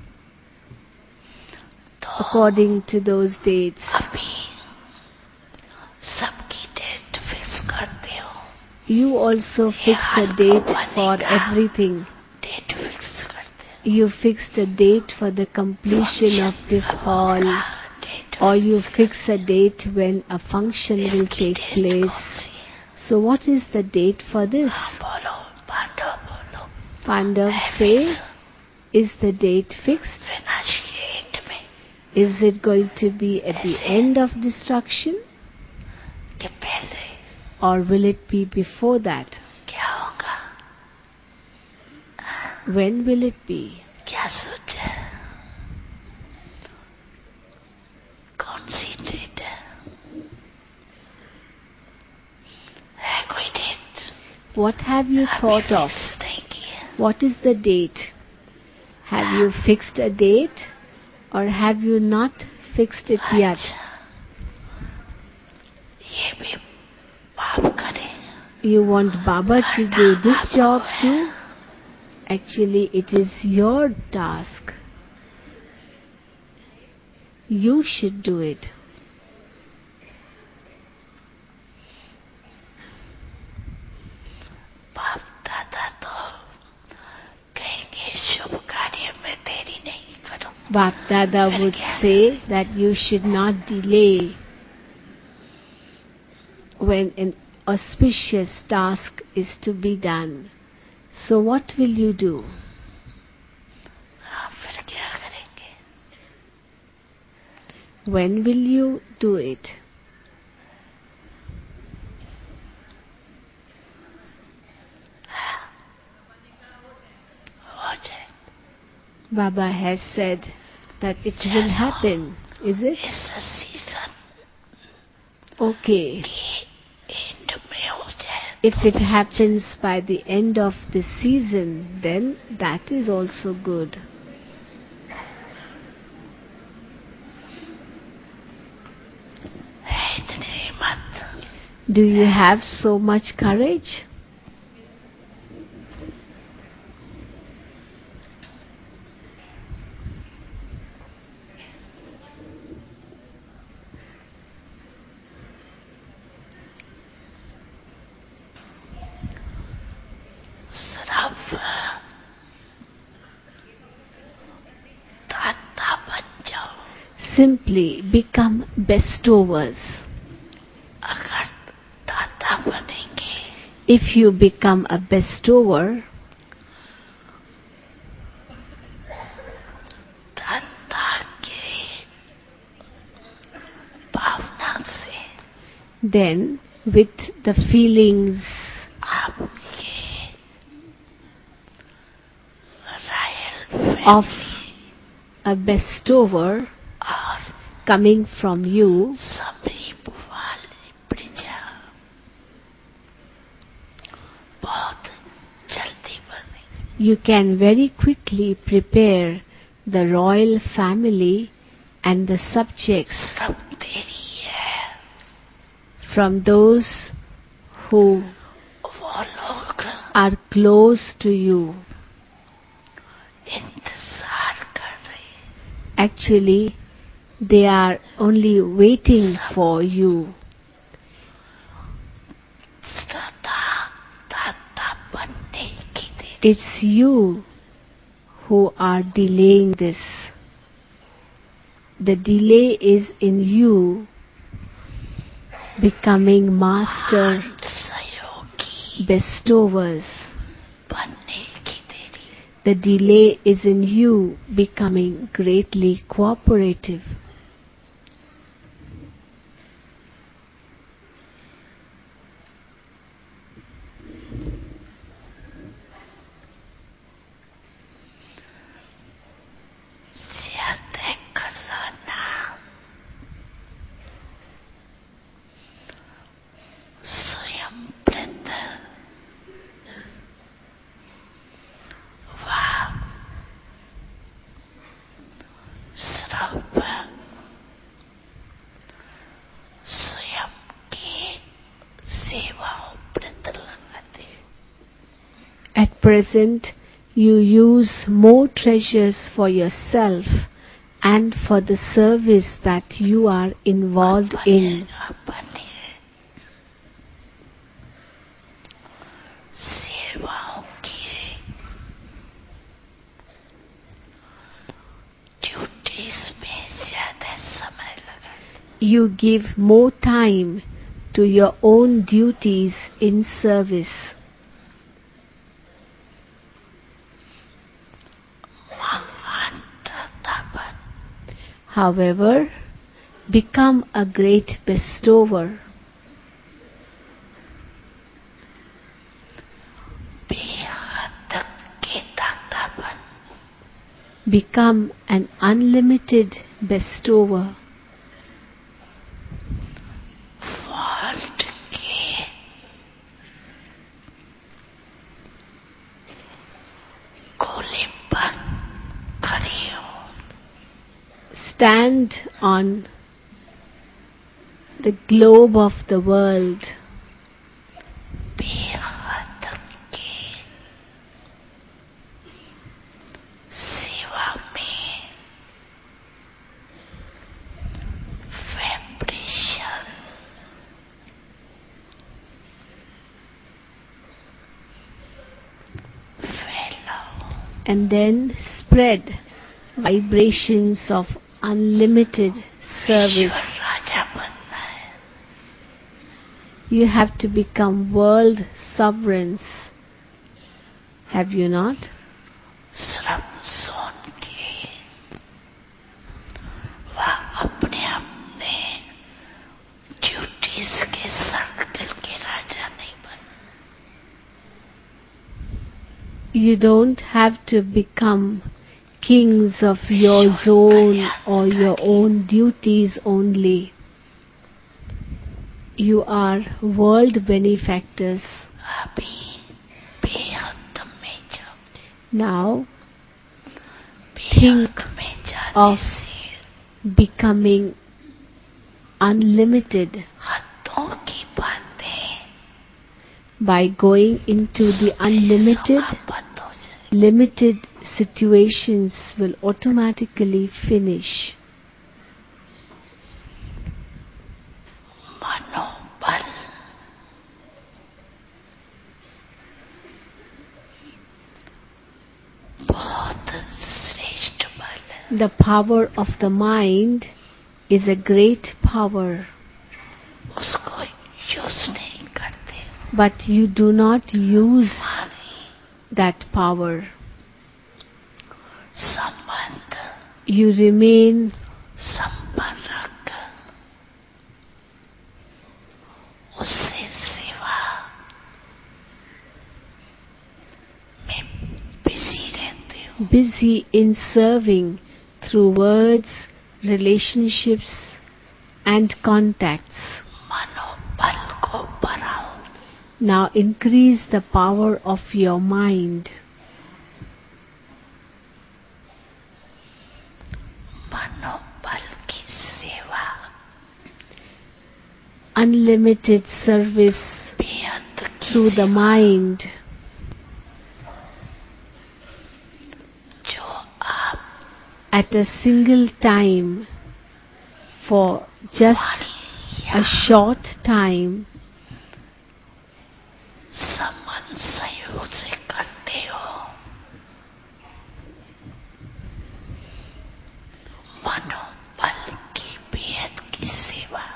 तो according to those dates. अभी सबकी डेट फिक्स करते हो. You also fix a date for everything. Date fix करते हो. You fixed a date for the completion of this hall, date or you fix a date when a function will take place. So what is the date for this? बोलो पांडव बोलो. Pandav say, is the date fixed? विनाश के end में Is it going to be at the end of destruction, कि पहले or will it be before that? क्या होगा? When will it be? क्या सोचा? कौन सी डेट है कोई date? What have you thought of? Fix नहीं किया. What is the date? Have you fixed a date, or have you not fixed it yet? ये भी बाप करे. You want Baba to do this job too? Actually, it is your task. You should do it. बाप दादा तो कहेंगे शुभ कार्य में देरी नहीं करो. Bap Dada would say that you should not delay when an auspicious task is to be done. So what will you do? हाँ, फिर क्या करेंगे? When will you do it? हो जाए. Baba has said that it will happen, is it? इस season Okay. के end में हो जाए. If it happens by the end of the season, then that is also good. है इतनी हिम्मत. Do you have so much courage? सिर्फ दाता बन जाओ. Simply become bestowers. अगर दाता बनेंगे If you become a bestower, दाता के भावना से Then, with the feelings आपके रॉयल of a bestower और coming from you, समीप वाली प्रजा बहुत जल्दी बनी। you can very quickly prepare the royal family and the subjects सब तेरी है। from those who वो लोग are close to you. इंतजार कर रहे। Actually, they are only waiting for you. सदा दाता बनने की देरी। It's you who are delaying this. The delay is in you becoming master सहयोगी bestowers. बनने की देरी। The delay is in you becoming greatly cooperative. ज्यादा खजाना स्वयं प्रत वा सर्व स्वयं की सेवाओं प्रत लगाते। At present, you use more treasures for yourself and for the service that you are involved in. अपने सेवाओं की ड्यूटीज में ज्यादा समय लगाते। You give more time to your own duties in service. महान दातावन However, become a great bestower. बेहद के दातावन Become an unlimited bestower. World के गोले पर खड़े हो। Stand on the globe of the world. बेहद के सेवा में वाइब्रेशन फैलाओ। And then spread vibrations of unlimited service. ईश्वर राजा बनना है। You have to become world sovereigns. Have you not? श्रम सोन के वह अपने अपने ड्यूटीज के सर्कल के राजा नहीं बन। You don't have to become kings of your zone or your own duties only. You are world benefactors. अभी बेहद में जब Now बेहद में जाने of से becoming unlimited हदों की बातें by going into the unlimited. समाप्त हो जाए। Limited situations will automatically finish. मनोबल बहुत श्रेष्ठ बल है। The power of the mind is a great power, उसको यूज नहीं करते। but you do not use मानी that power. संबंध You remain संपर्क busy in serving through words, relationships, and contacts. मनोबल को बढ़ाओ. Now increase the power of your mind. मनोबल की सेवा. Unlimited service बेअंत की through the सेवा. mind. जो आप At a single time, for just a short time, समन संयोग से करते हो. मनोबल की बेहद की सेवा.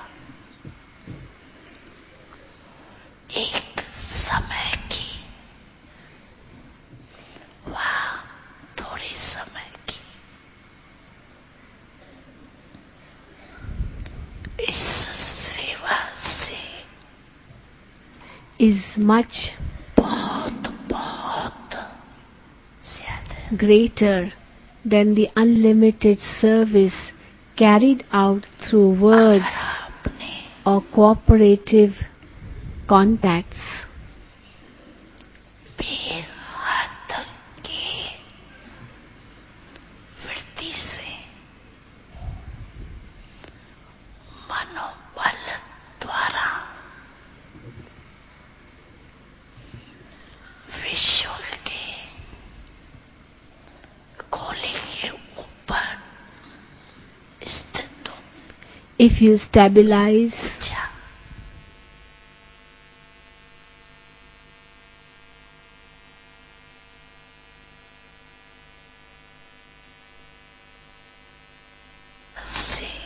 एक समय की, वहाँ थोड़े समय की. इस सेवा से is much बहुत बहुत ज्यादा greater than the unlimited service carried out through words अगर आपने or cooperative contacts. बेहद की वृत्ति से मनोबल द्वारा विश्व के गोले के ऊपर स्थित हो. If you stabilize ऊर्जा से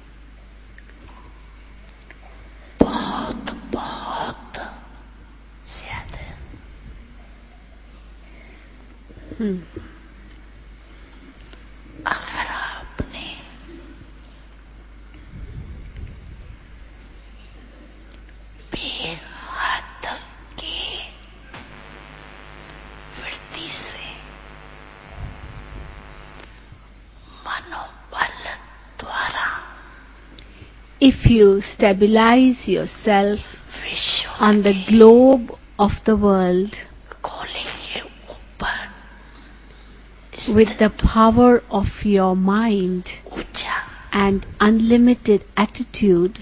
बहुत बहुत ज्यादा अगर आपने बेहद की वृत्ति से मनोबल द्वारा if you stabilize yourself विश्व on the के globe of the world गोले के ऊपर with the power of your mind ऊर्जा and unlimited attitude,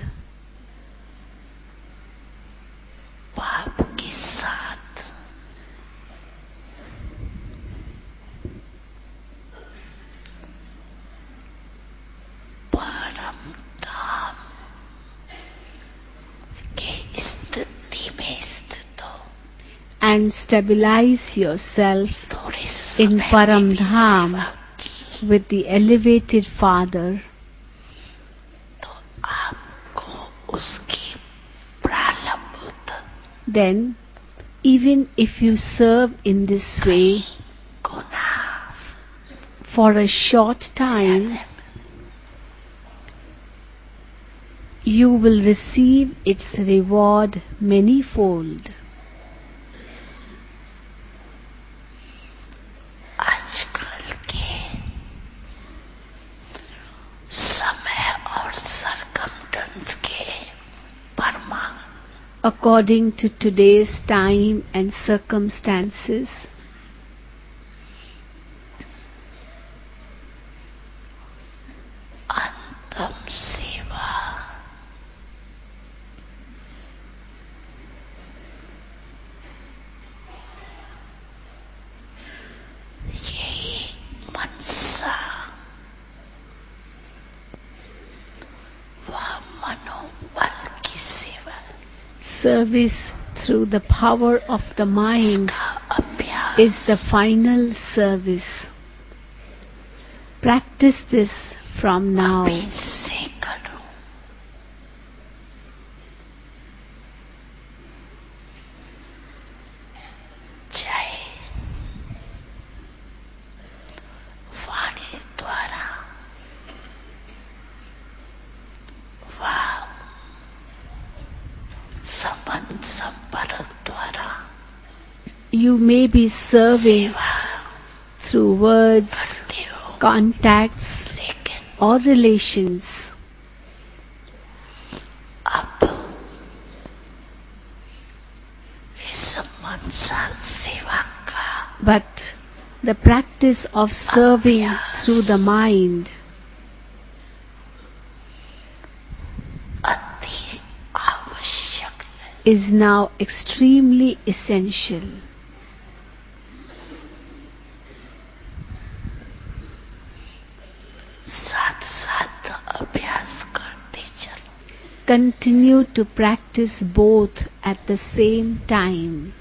भाव के साथ परम धाम के स्थिति में स्थित हो. and stabilize yourself थोड़े in समय Param में भी Dham सेवा की with the elevated Father, तो आपको उसकी प्रारंभ then even if you serve in this way Guna for a short time, you will receive its reward manyfold. आजकल के समय और सरकमस्टेंस के परमाणु According to today's time and circumstances, अंतम सेवा यही मनसा वह मनोबल की सेवा service through the power of the mind का अभ्यास is the final service. Practice this from now. अभी से करो. जय वाणी द्वारा वाह संबंध संपर्क द्वारा You may be serving सेवा through words, मृत्यु contacts, लेकिन or relations. अब इस मनसा सेवा का But the practice of serving through the mind अति आवश्यक है. is now extremely essential. साथ साथ अभ्यास करते चलो. Continue to practice both at the same time.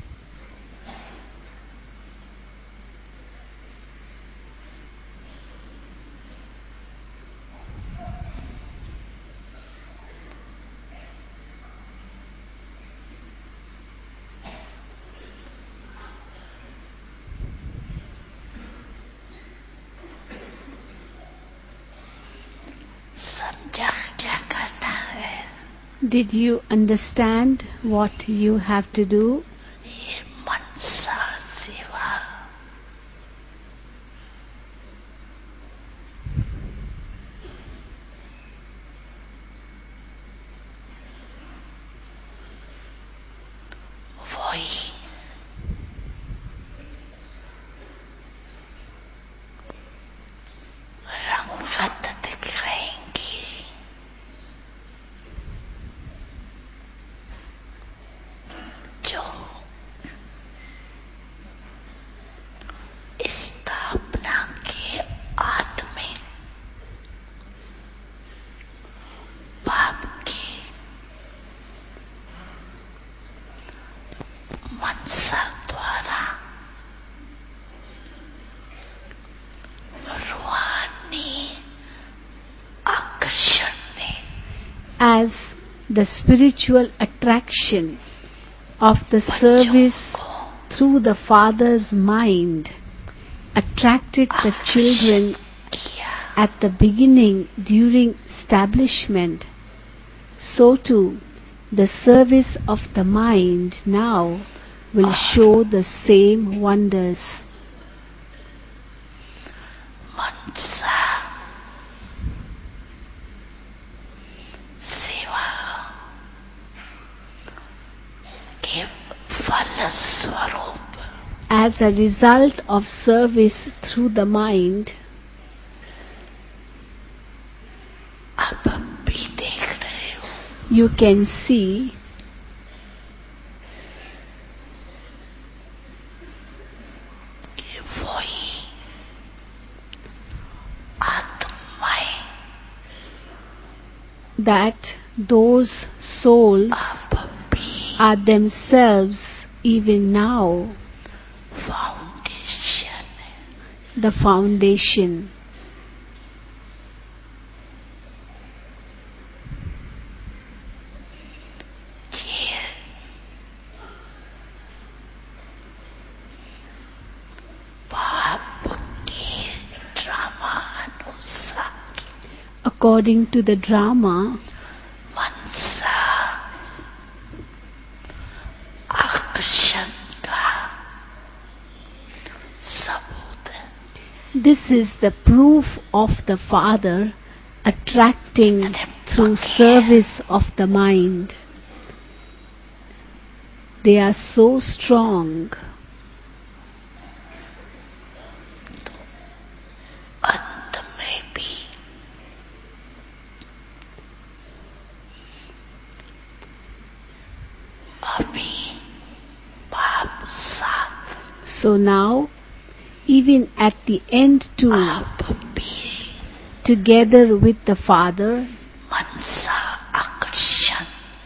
समझा क्या करना है. Did you understand what you have to do? ये मनसा सेवा वही रंगत दिखाएंगी. जो स्थापना के आत्मिक पाप की मनसा द्वारा रूहानी आकर्षण ने As the spiritual attraction of the service through the Father's mind attracted the children किया. at the beginning during establishment, so too the service of the mind now will show the same wonders. मनसा सेवा के फलस्वरूप As a result of service through the mind, आप भी देख रहे हो. you can see कि वही आत्माएं that those souls आप भी are themselves even now foundation है. the foundation. ये पाप के ड्रामा अनुसार According to the drama, मनसा आकर्षण का सबूत है. this is the proof of the Father attracting through service of the mind. They are so strong. अंत में भी अभी पाप साथ So now, even at the end too, आप भी together with the Father, मनसा आकर्षण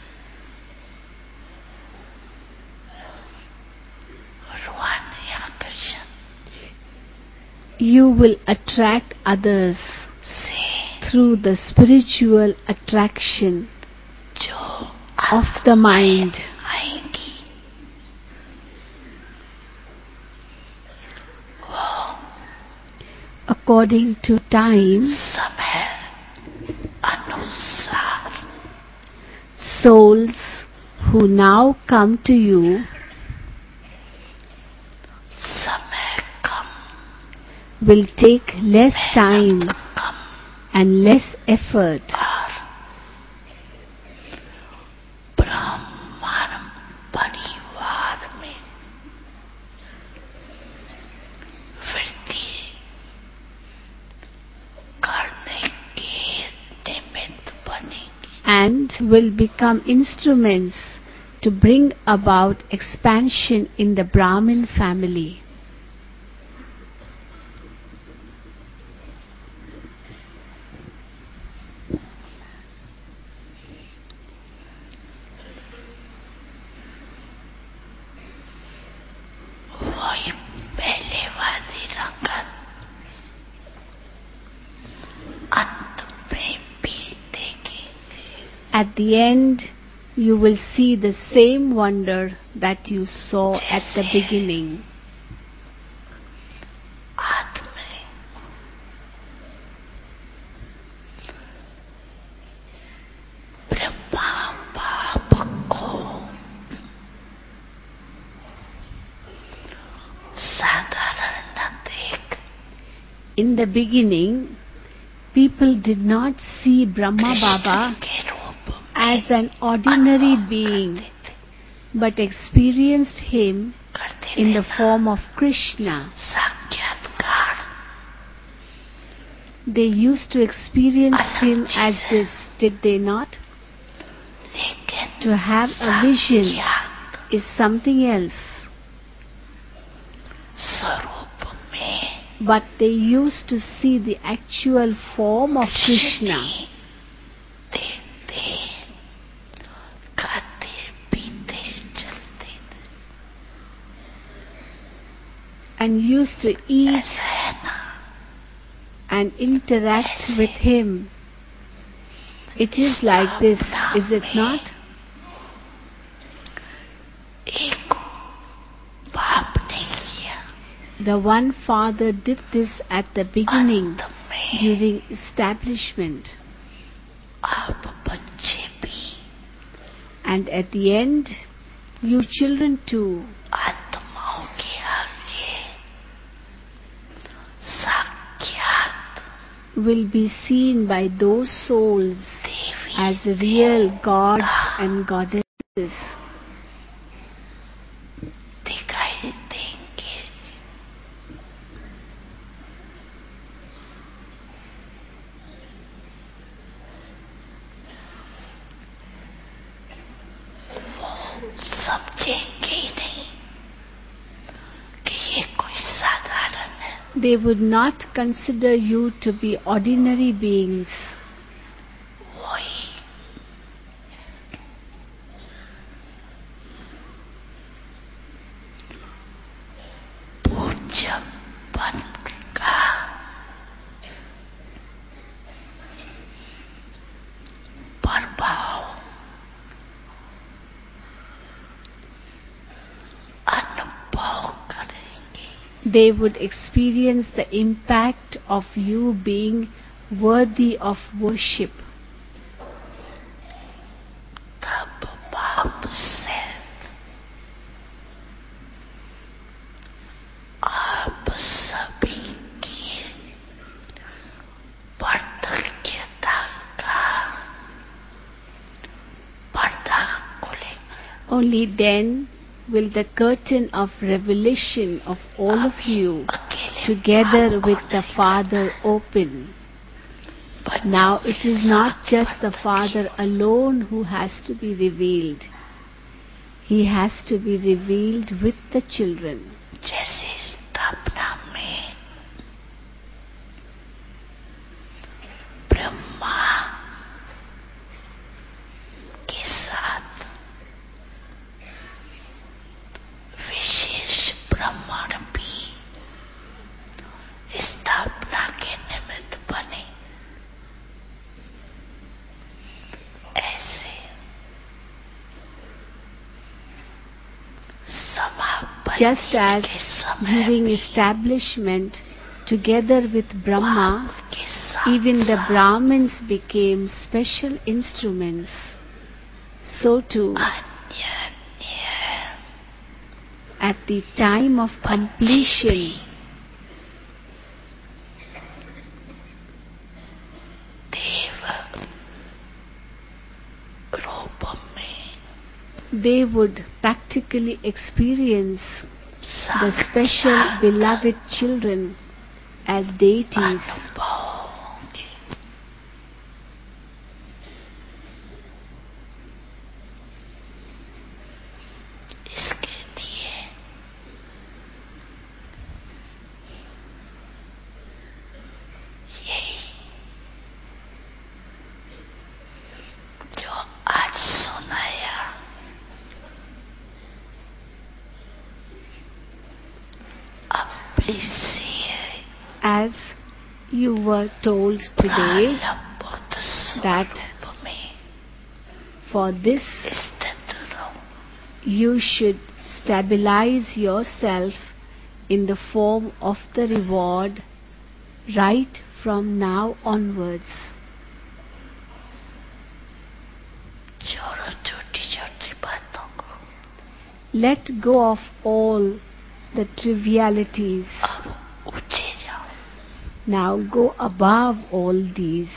रूहानी आकर्षण you will attract others से through the spiritual attraction जो of the mind. आएंगी वो According to time, समय अनुसार souls who now come to you समय कम will take less time मेहनत कम and less effort. और ब्राह्मण परिवार में वृद्धि करने के निमित्त बनेगी And will become instruments to bring about expansion in the Brahmin family. वही पहले वाली रंगत अंत में भी देखेंगे At the end, you will see the same wonder that you saw at the beginning. आद में ब्रह्मा बाप को साधारण न देख In the beginning, people did not see Brahma Baba के रूप as an ordinary being, but experienced him करते in the रहना। form of Krishna. साक्षात्कार They used to experience him as this, did they not? लेकिन To have a vision साक्षात is something else, स्वरूप में but they used to see the actual form of Krishna. देखते खाते पीते चलते थे And used to eat ऐसा है ना and interact with him. It is like this, is it not? एक बाप ने किया The one father did this at the beginning अंत में during establishment, आप बच्चे भी and at the end, you children too आत्माओं के आगे साक्षात will be seen by those souls Devi as real gods and goddesses. दिखाई देंगे वो समझेंगे ही नहीं कि ये कोई साधारण है They would not consider you to be ordinary beings. वही पूज्यपन का प्रभाव अनुभव करेंगे They would experience the impact of you being worthy of worship. तब बाप से आप सभी की वार्धक्यता का पर्दा खुलेगा Only then will the curtain of revelation of all of you अकेले together बाप को with the नहीं Father open. बच्चों Now के it is not साथ just the वार्धक्य Father alone who has to be revealed. He has to be revealed with the children. जैसे स्थापना में ब्रह्मा के साथ विशेष ब्राह्मण भी स्थापना के निमित्त बने ऐसे समापन Just as के समय during भी establishment, together with Brahma, बाप के साथ even the साथ Brahmins became special instruments. So too, अन्य अन्य at the time of completion, they would practically experience the special beloved children as deities. As you were told today that for this you should stabilize yourself in the form of the reward right from now onwards. Let go of all the trivialities. Now go above all these.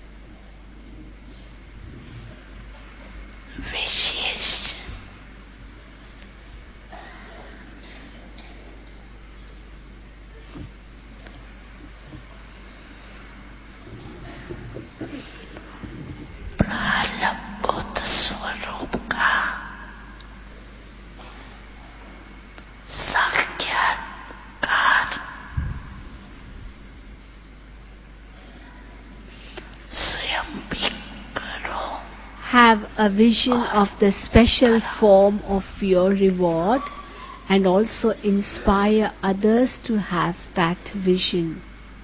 Have a vision of the special form of your reward and also inspire others to have that vision.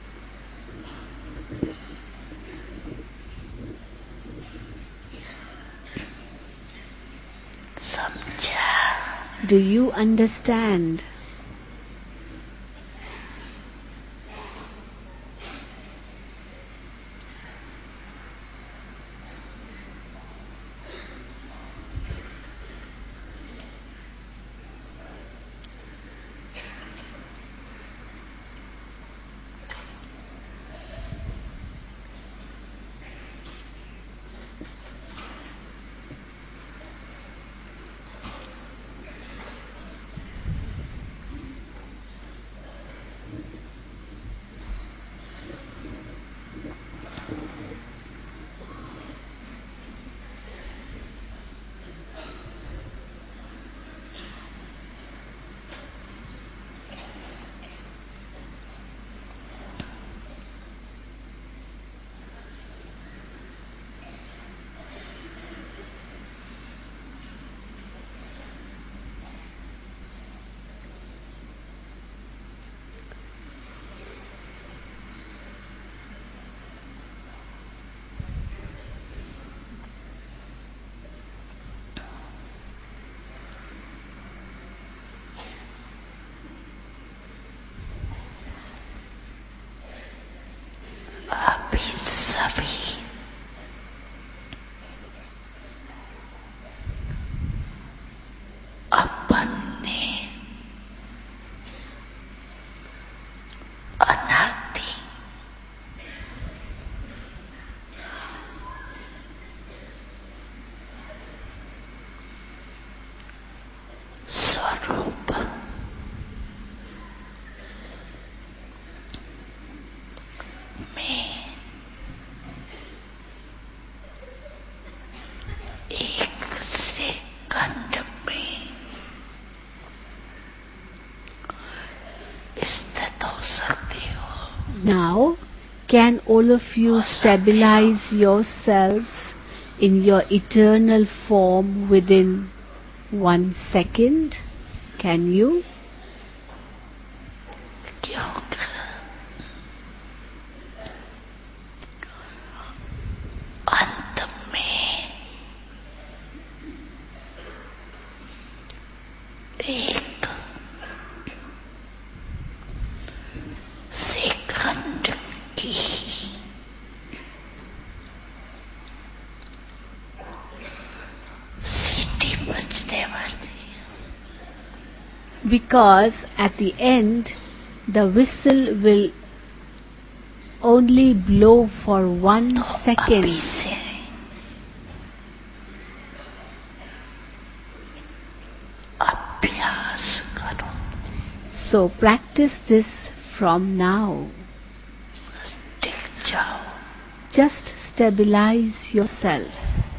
Do you understand? Now, can all of you stabilize yourselves in your eternal form within 1 second? Can you? Because at the end, the whistle will only blow for 1 second. So practice this from now. टिक जाओ. Just stabilize yourself.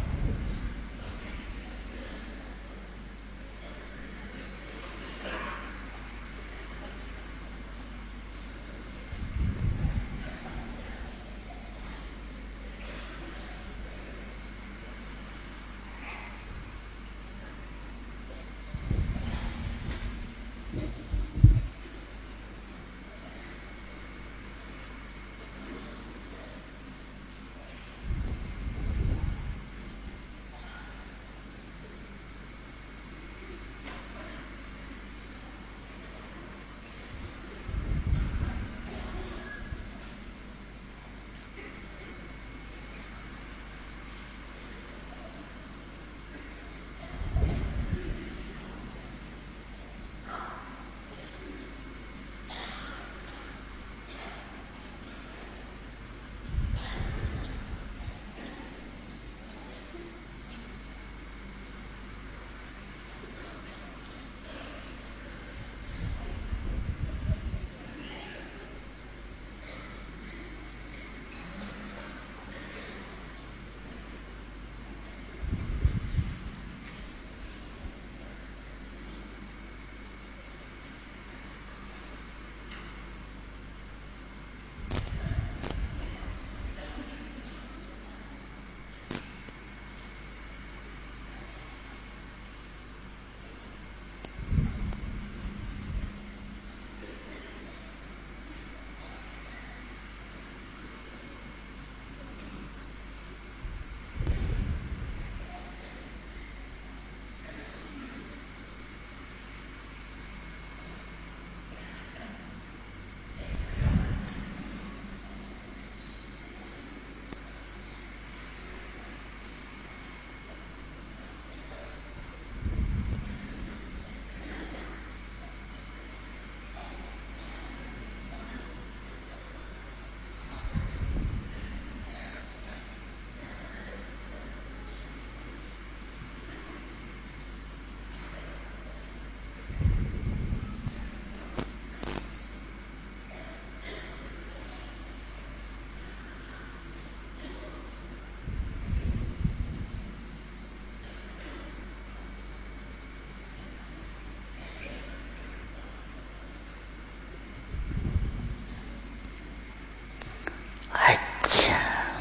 अच्छा.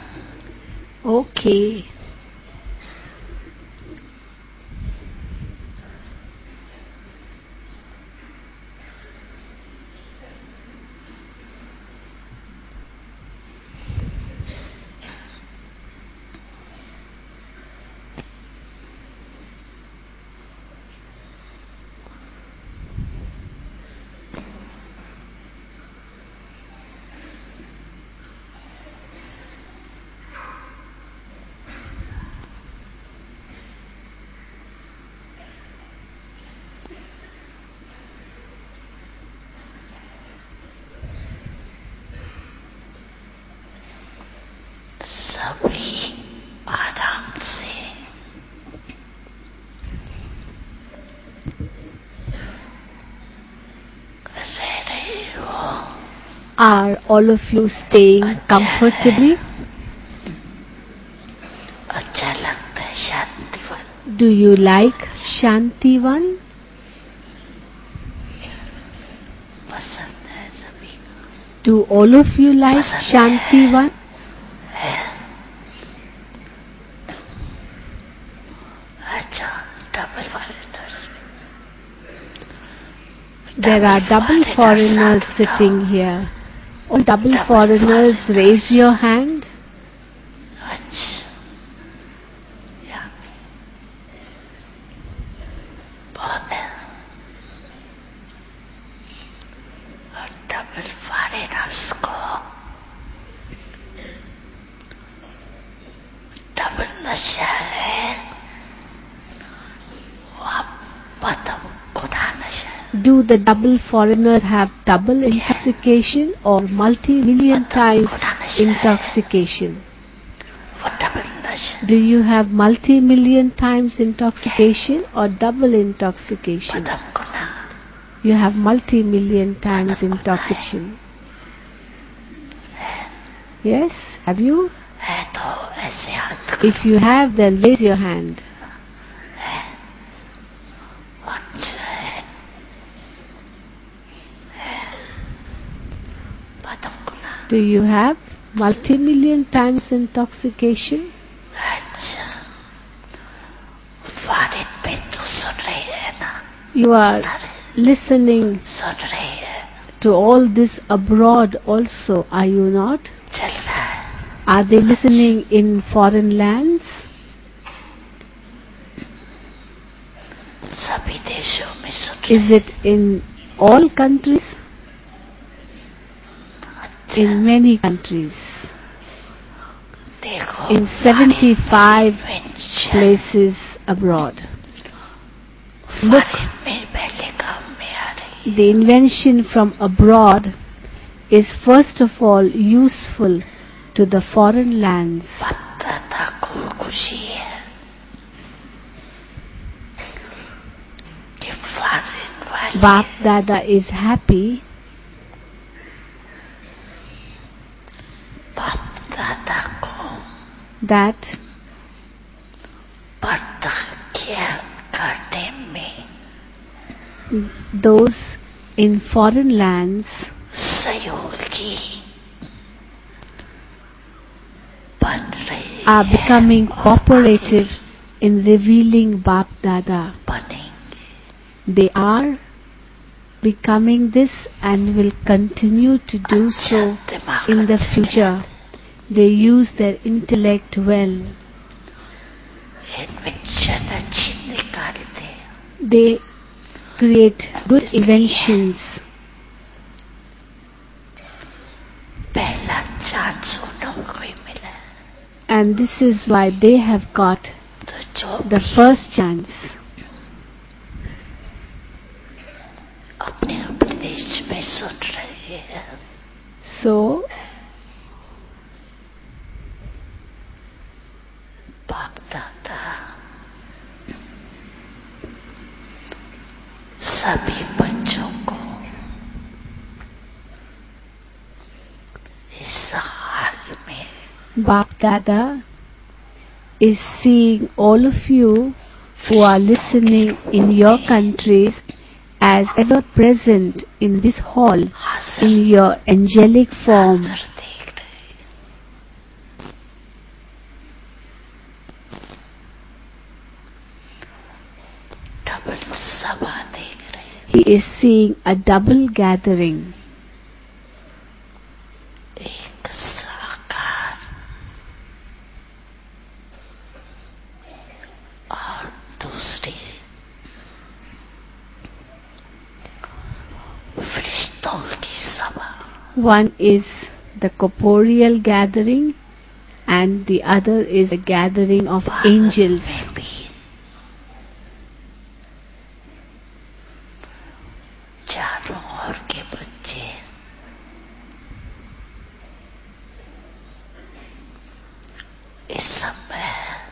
Okay. सभी आराम से रह रहे हो. Are all of you staying comfortably? अच्छा लगता है Shantivan. Do you like Shantivan? पसंद है सभी को. Do all of you like पसंद Shantivan? है. अच्छा. Double foreigners. There are double foreigners sitting here. All double foreigners, raise your hand. अच्छा. बहुत है. और डबल फॉरेनर्स को डबल नशा है. मतलब खुदा नशा. Do the double foreigners have double intoxication or multi-million times intoxication? वो डबल नशा. Do you have multi-million times intoxication or double intoxication? मतलब खुदा. You have multi-million times intoxication. Yes? Have you? है तो ऐसे हाथ If you have, then raise your hand. अच्छा है बातों को ना Do you have multi-million times intoxication? अच्छा फारिद पे तो सुन रही है ना You are listening सुन रही है to all this abroad also, are you not? चल रहा है Are they listening in foreign lands? सभी देशों में सुन रहे Is it in all countries? अच्छा In many countries. देखो In 75 places abroad. Look, फारिद में पहले काम में आ रही the invention from abroad is first of all useful to the foreign lands. बाप दादा को खुशी है कि फारिद वाले Bap Dada is happy बाप दादा को that पर्दा क्या करने में those in foreign lands सहयोगी बन रहे are becoming cooperative in revealing Bap Dada. बनेंगे They are becoming this and will continue to do so दिमाग in the अच्छे future. They use their intellect well. Invention अच्छी निकालते They create good inventions. पहला चांस उन्हों को ही मिला And this is why they have got तो जो the first chance. अपने अपने देश में सुन रहे हैं So, बाप दादा सभी बच्चों को इस हाल में Bap Dada is seeing all of you who are listening in your countries as ever present in this hall in your angelic form. हाजिर देख रहे डबल सभा देख रहे He is seeing a double gathering. एक साकार और दूसरी फरिश्तों की सभा One is the corporeal gathering and the other is a gathering of angels. में भी चारों ओर के बच्चे इस समय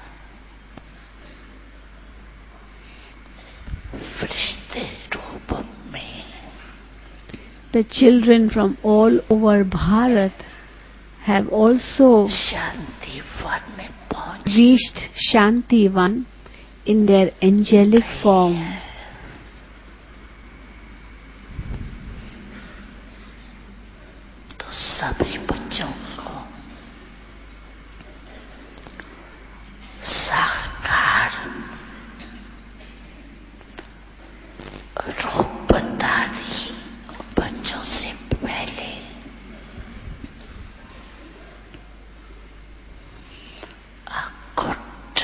फरिश्ते रूप में The children from all over Bharat have also Shantivan में पहुंच reached Shanti Van in their angelic form. तो सभी बच्चों को साकार रूपधारी बच्चों से पहले अकुट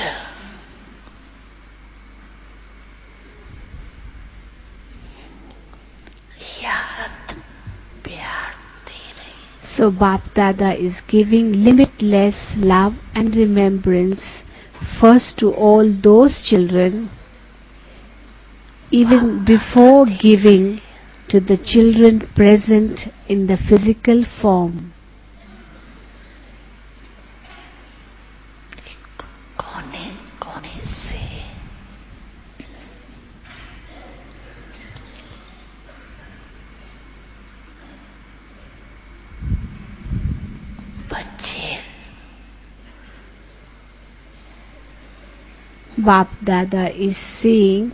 याद प्यार दे रही So Bap Dada is giving limitless love and remembrance first to all those children, even before giving to the children present in the physical form. कोने कोने से Bap Dada is saying,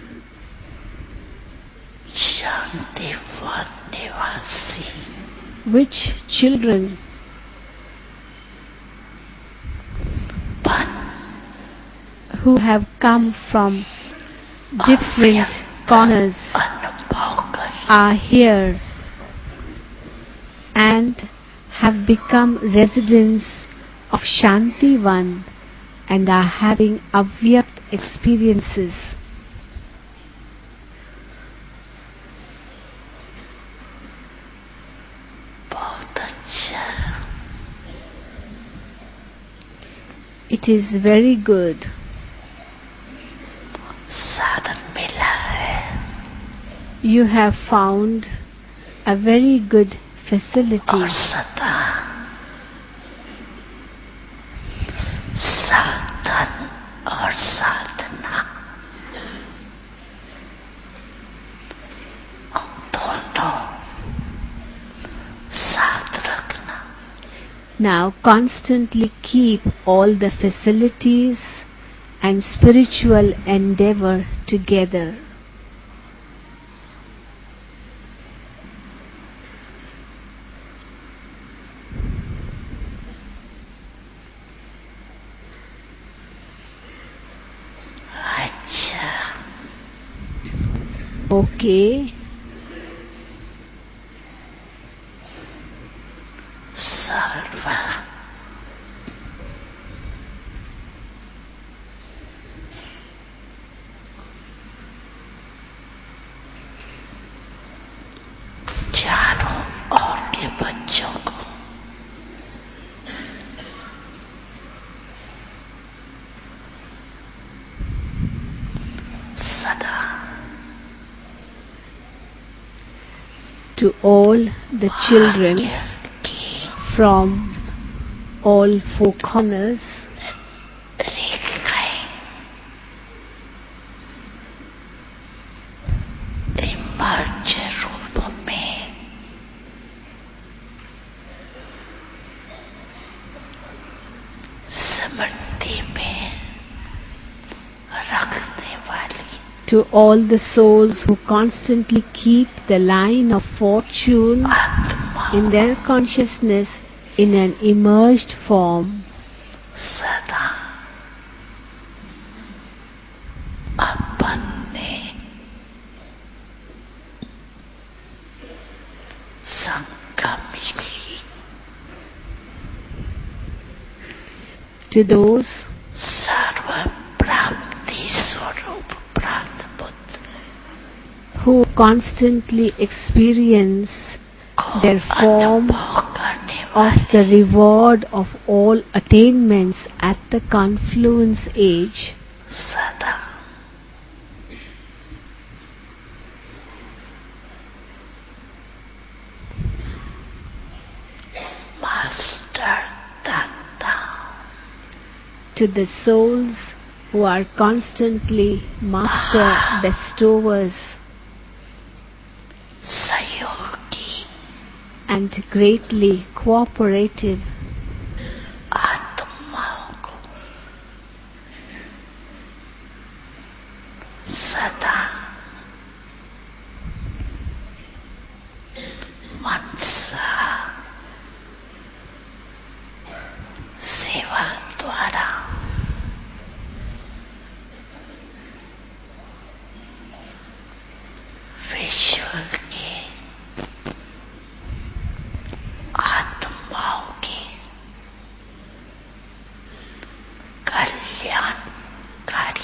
Shanti Van Nivasi, which children who have come from different corners are here and have become residents of Shantivan and are having Avyapt experiences. It is very good. You have found a very good facility. Now constantly keep all the facilities and spiritual endeavor together. Okay. Sarva चारों ओर के बच्चों को सदा to all the children from all four corners, रूप में स्मृति में रखने वाली, to all the souls who constantly keep the line of fortune in their consciousness in an emerged form, सदा अपने संगमिली, to those सर्व प्राप्ति स्वरूप प्राप्त बुद्ध who constantly experience their form of the reward of all attainments at the confluence age, सदा master दाता, to the souls who are constantly master bestowers सहयोगी, and greatly cooperative, आत्माओं को सदा मनसा सेवा द्वारा विश्व के आत्माओं की कल्याणकारी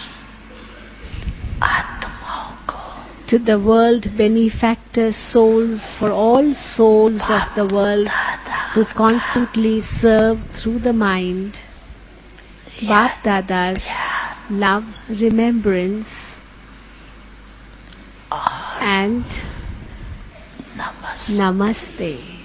आत्माओं को to the world benefactor souls, for all souls of the world who constantly serve through the mind, Bap Dada's love, remembrance and नमस्ते। Namaste.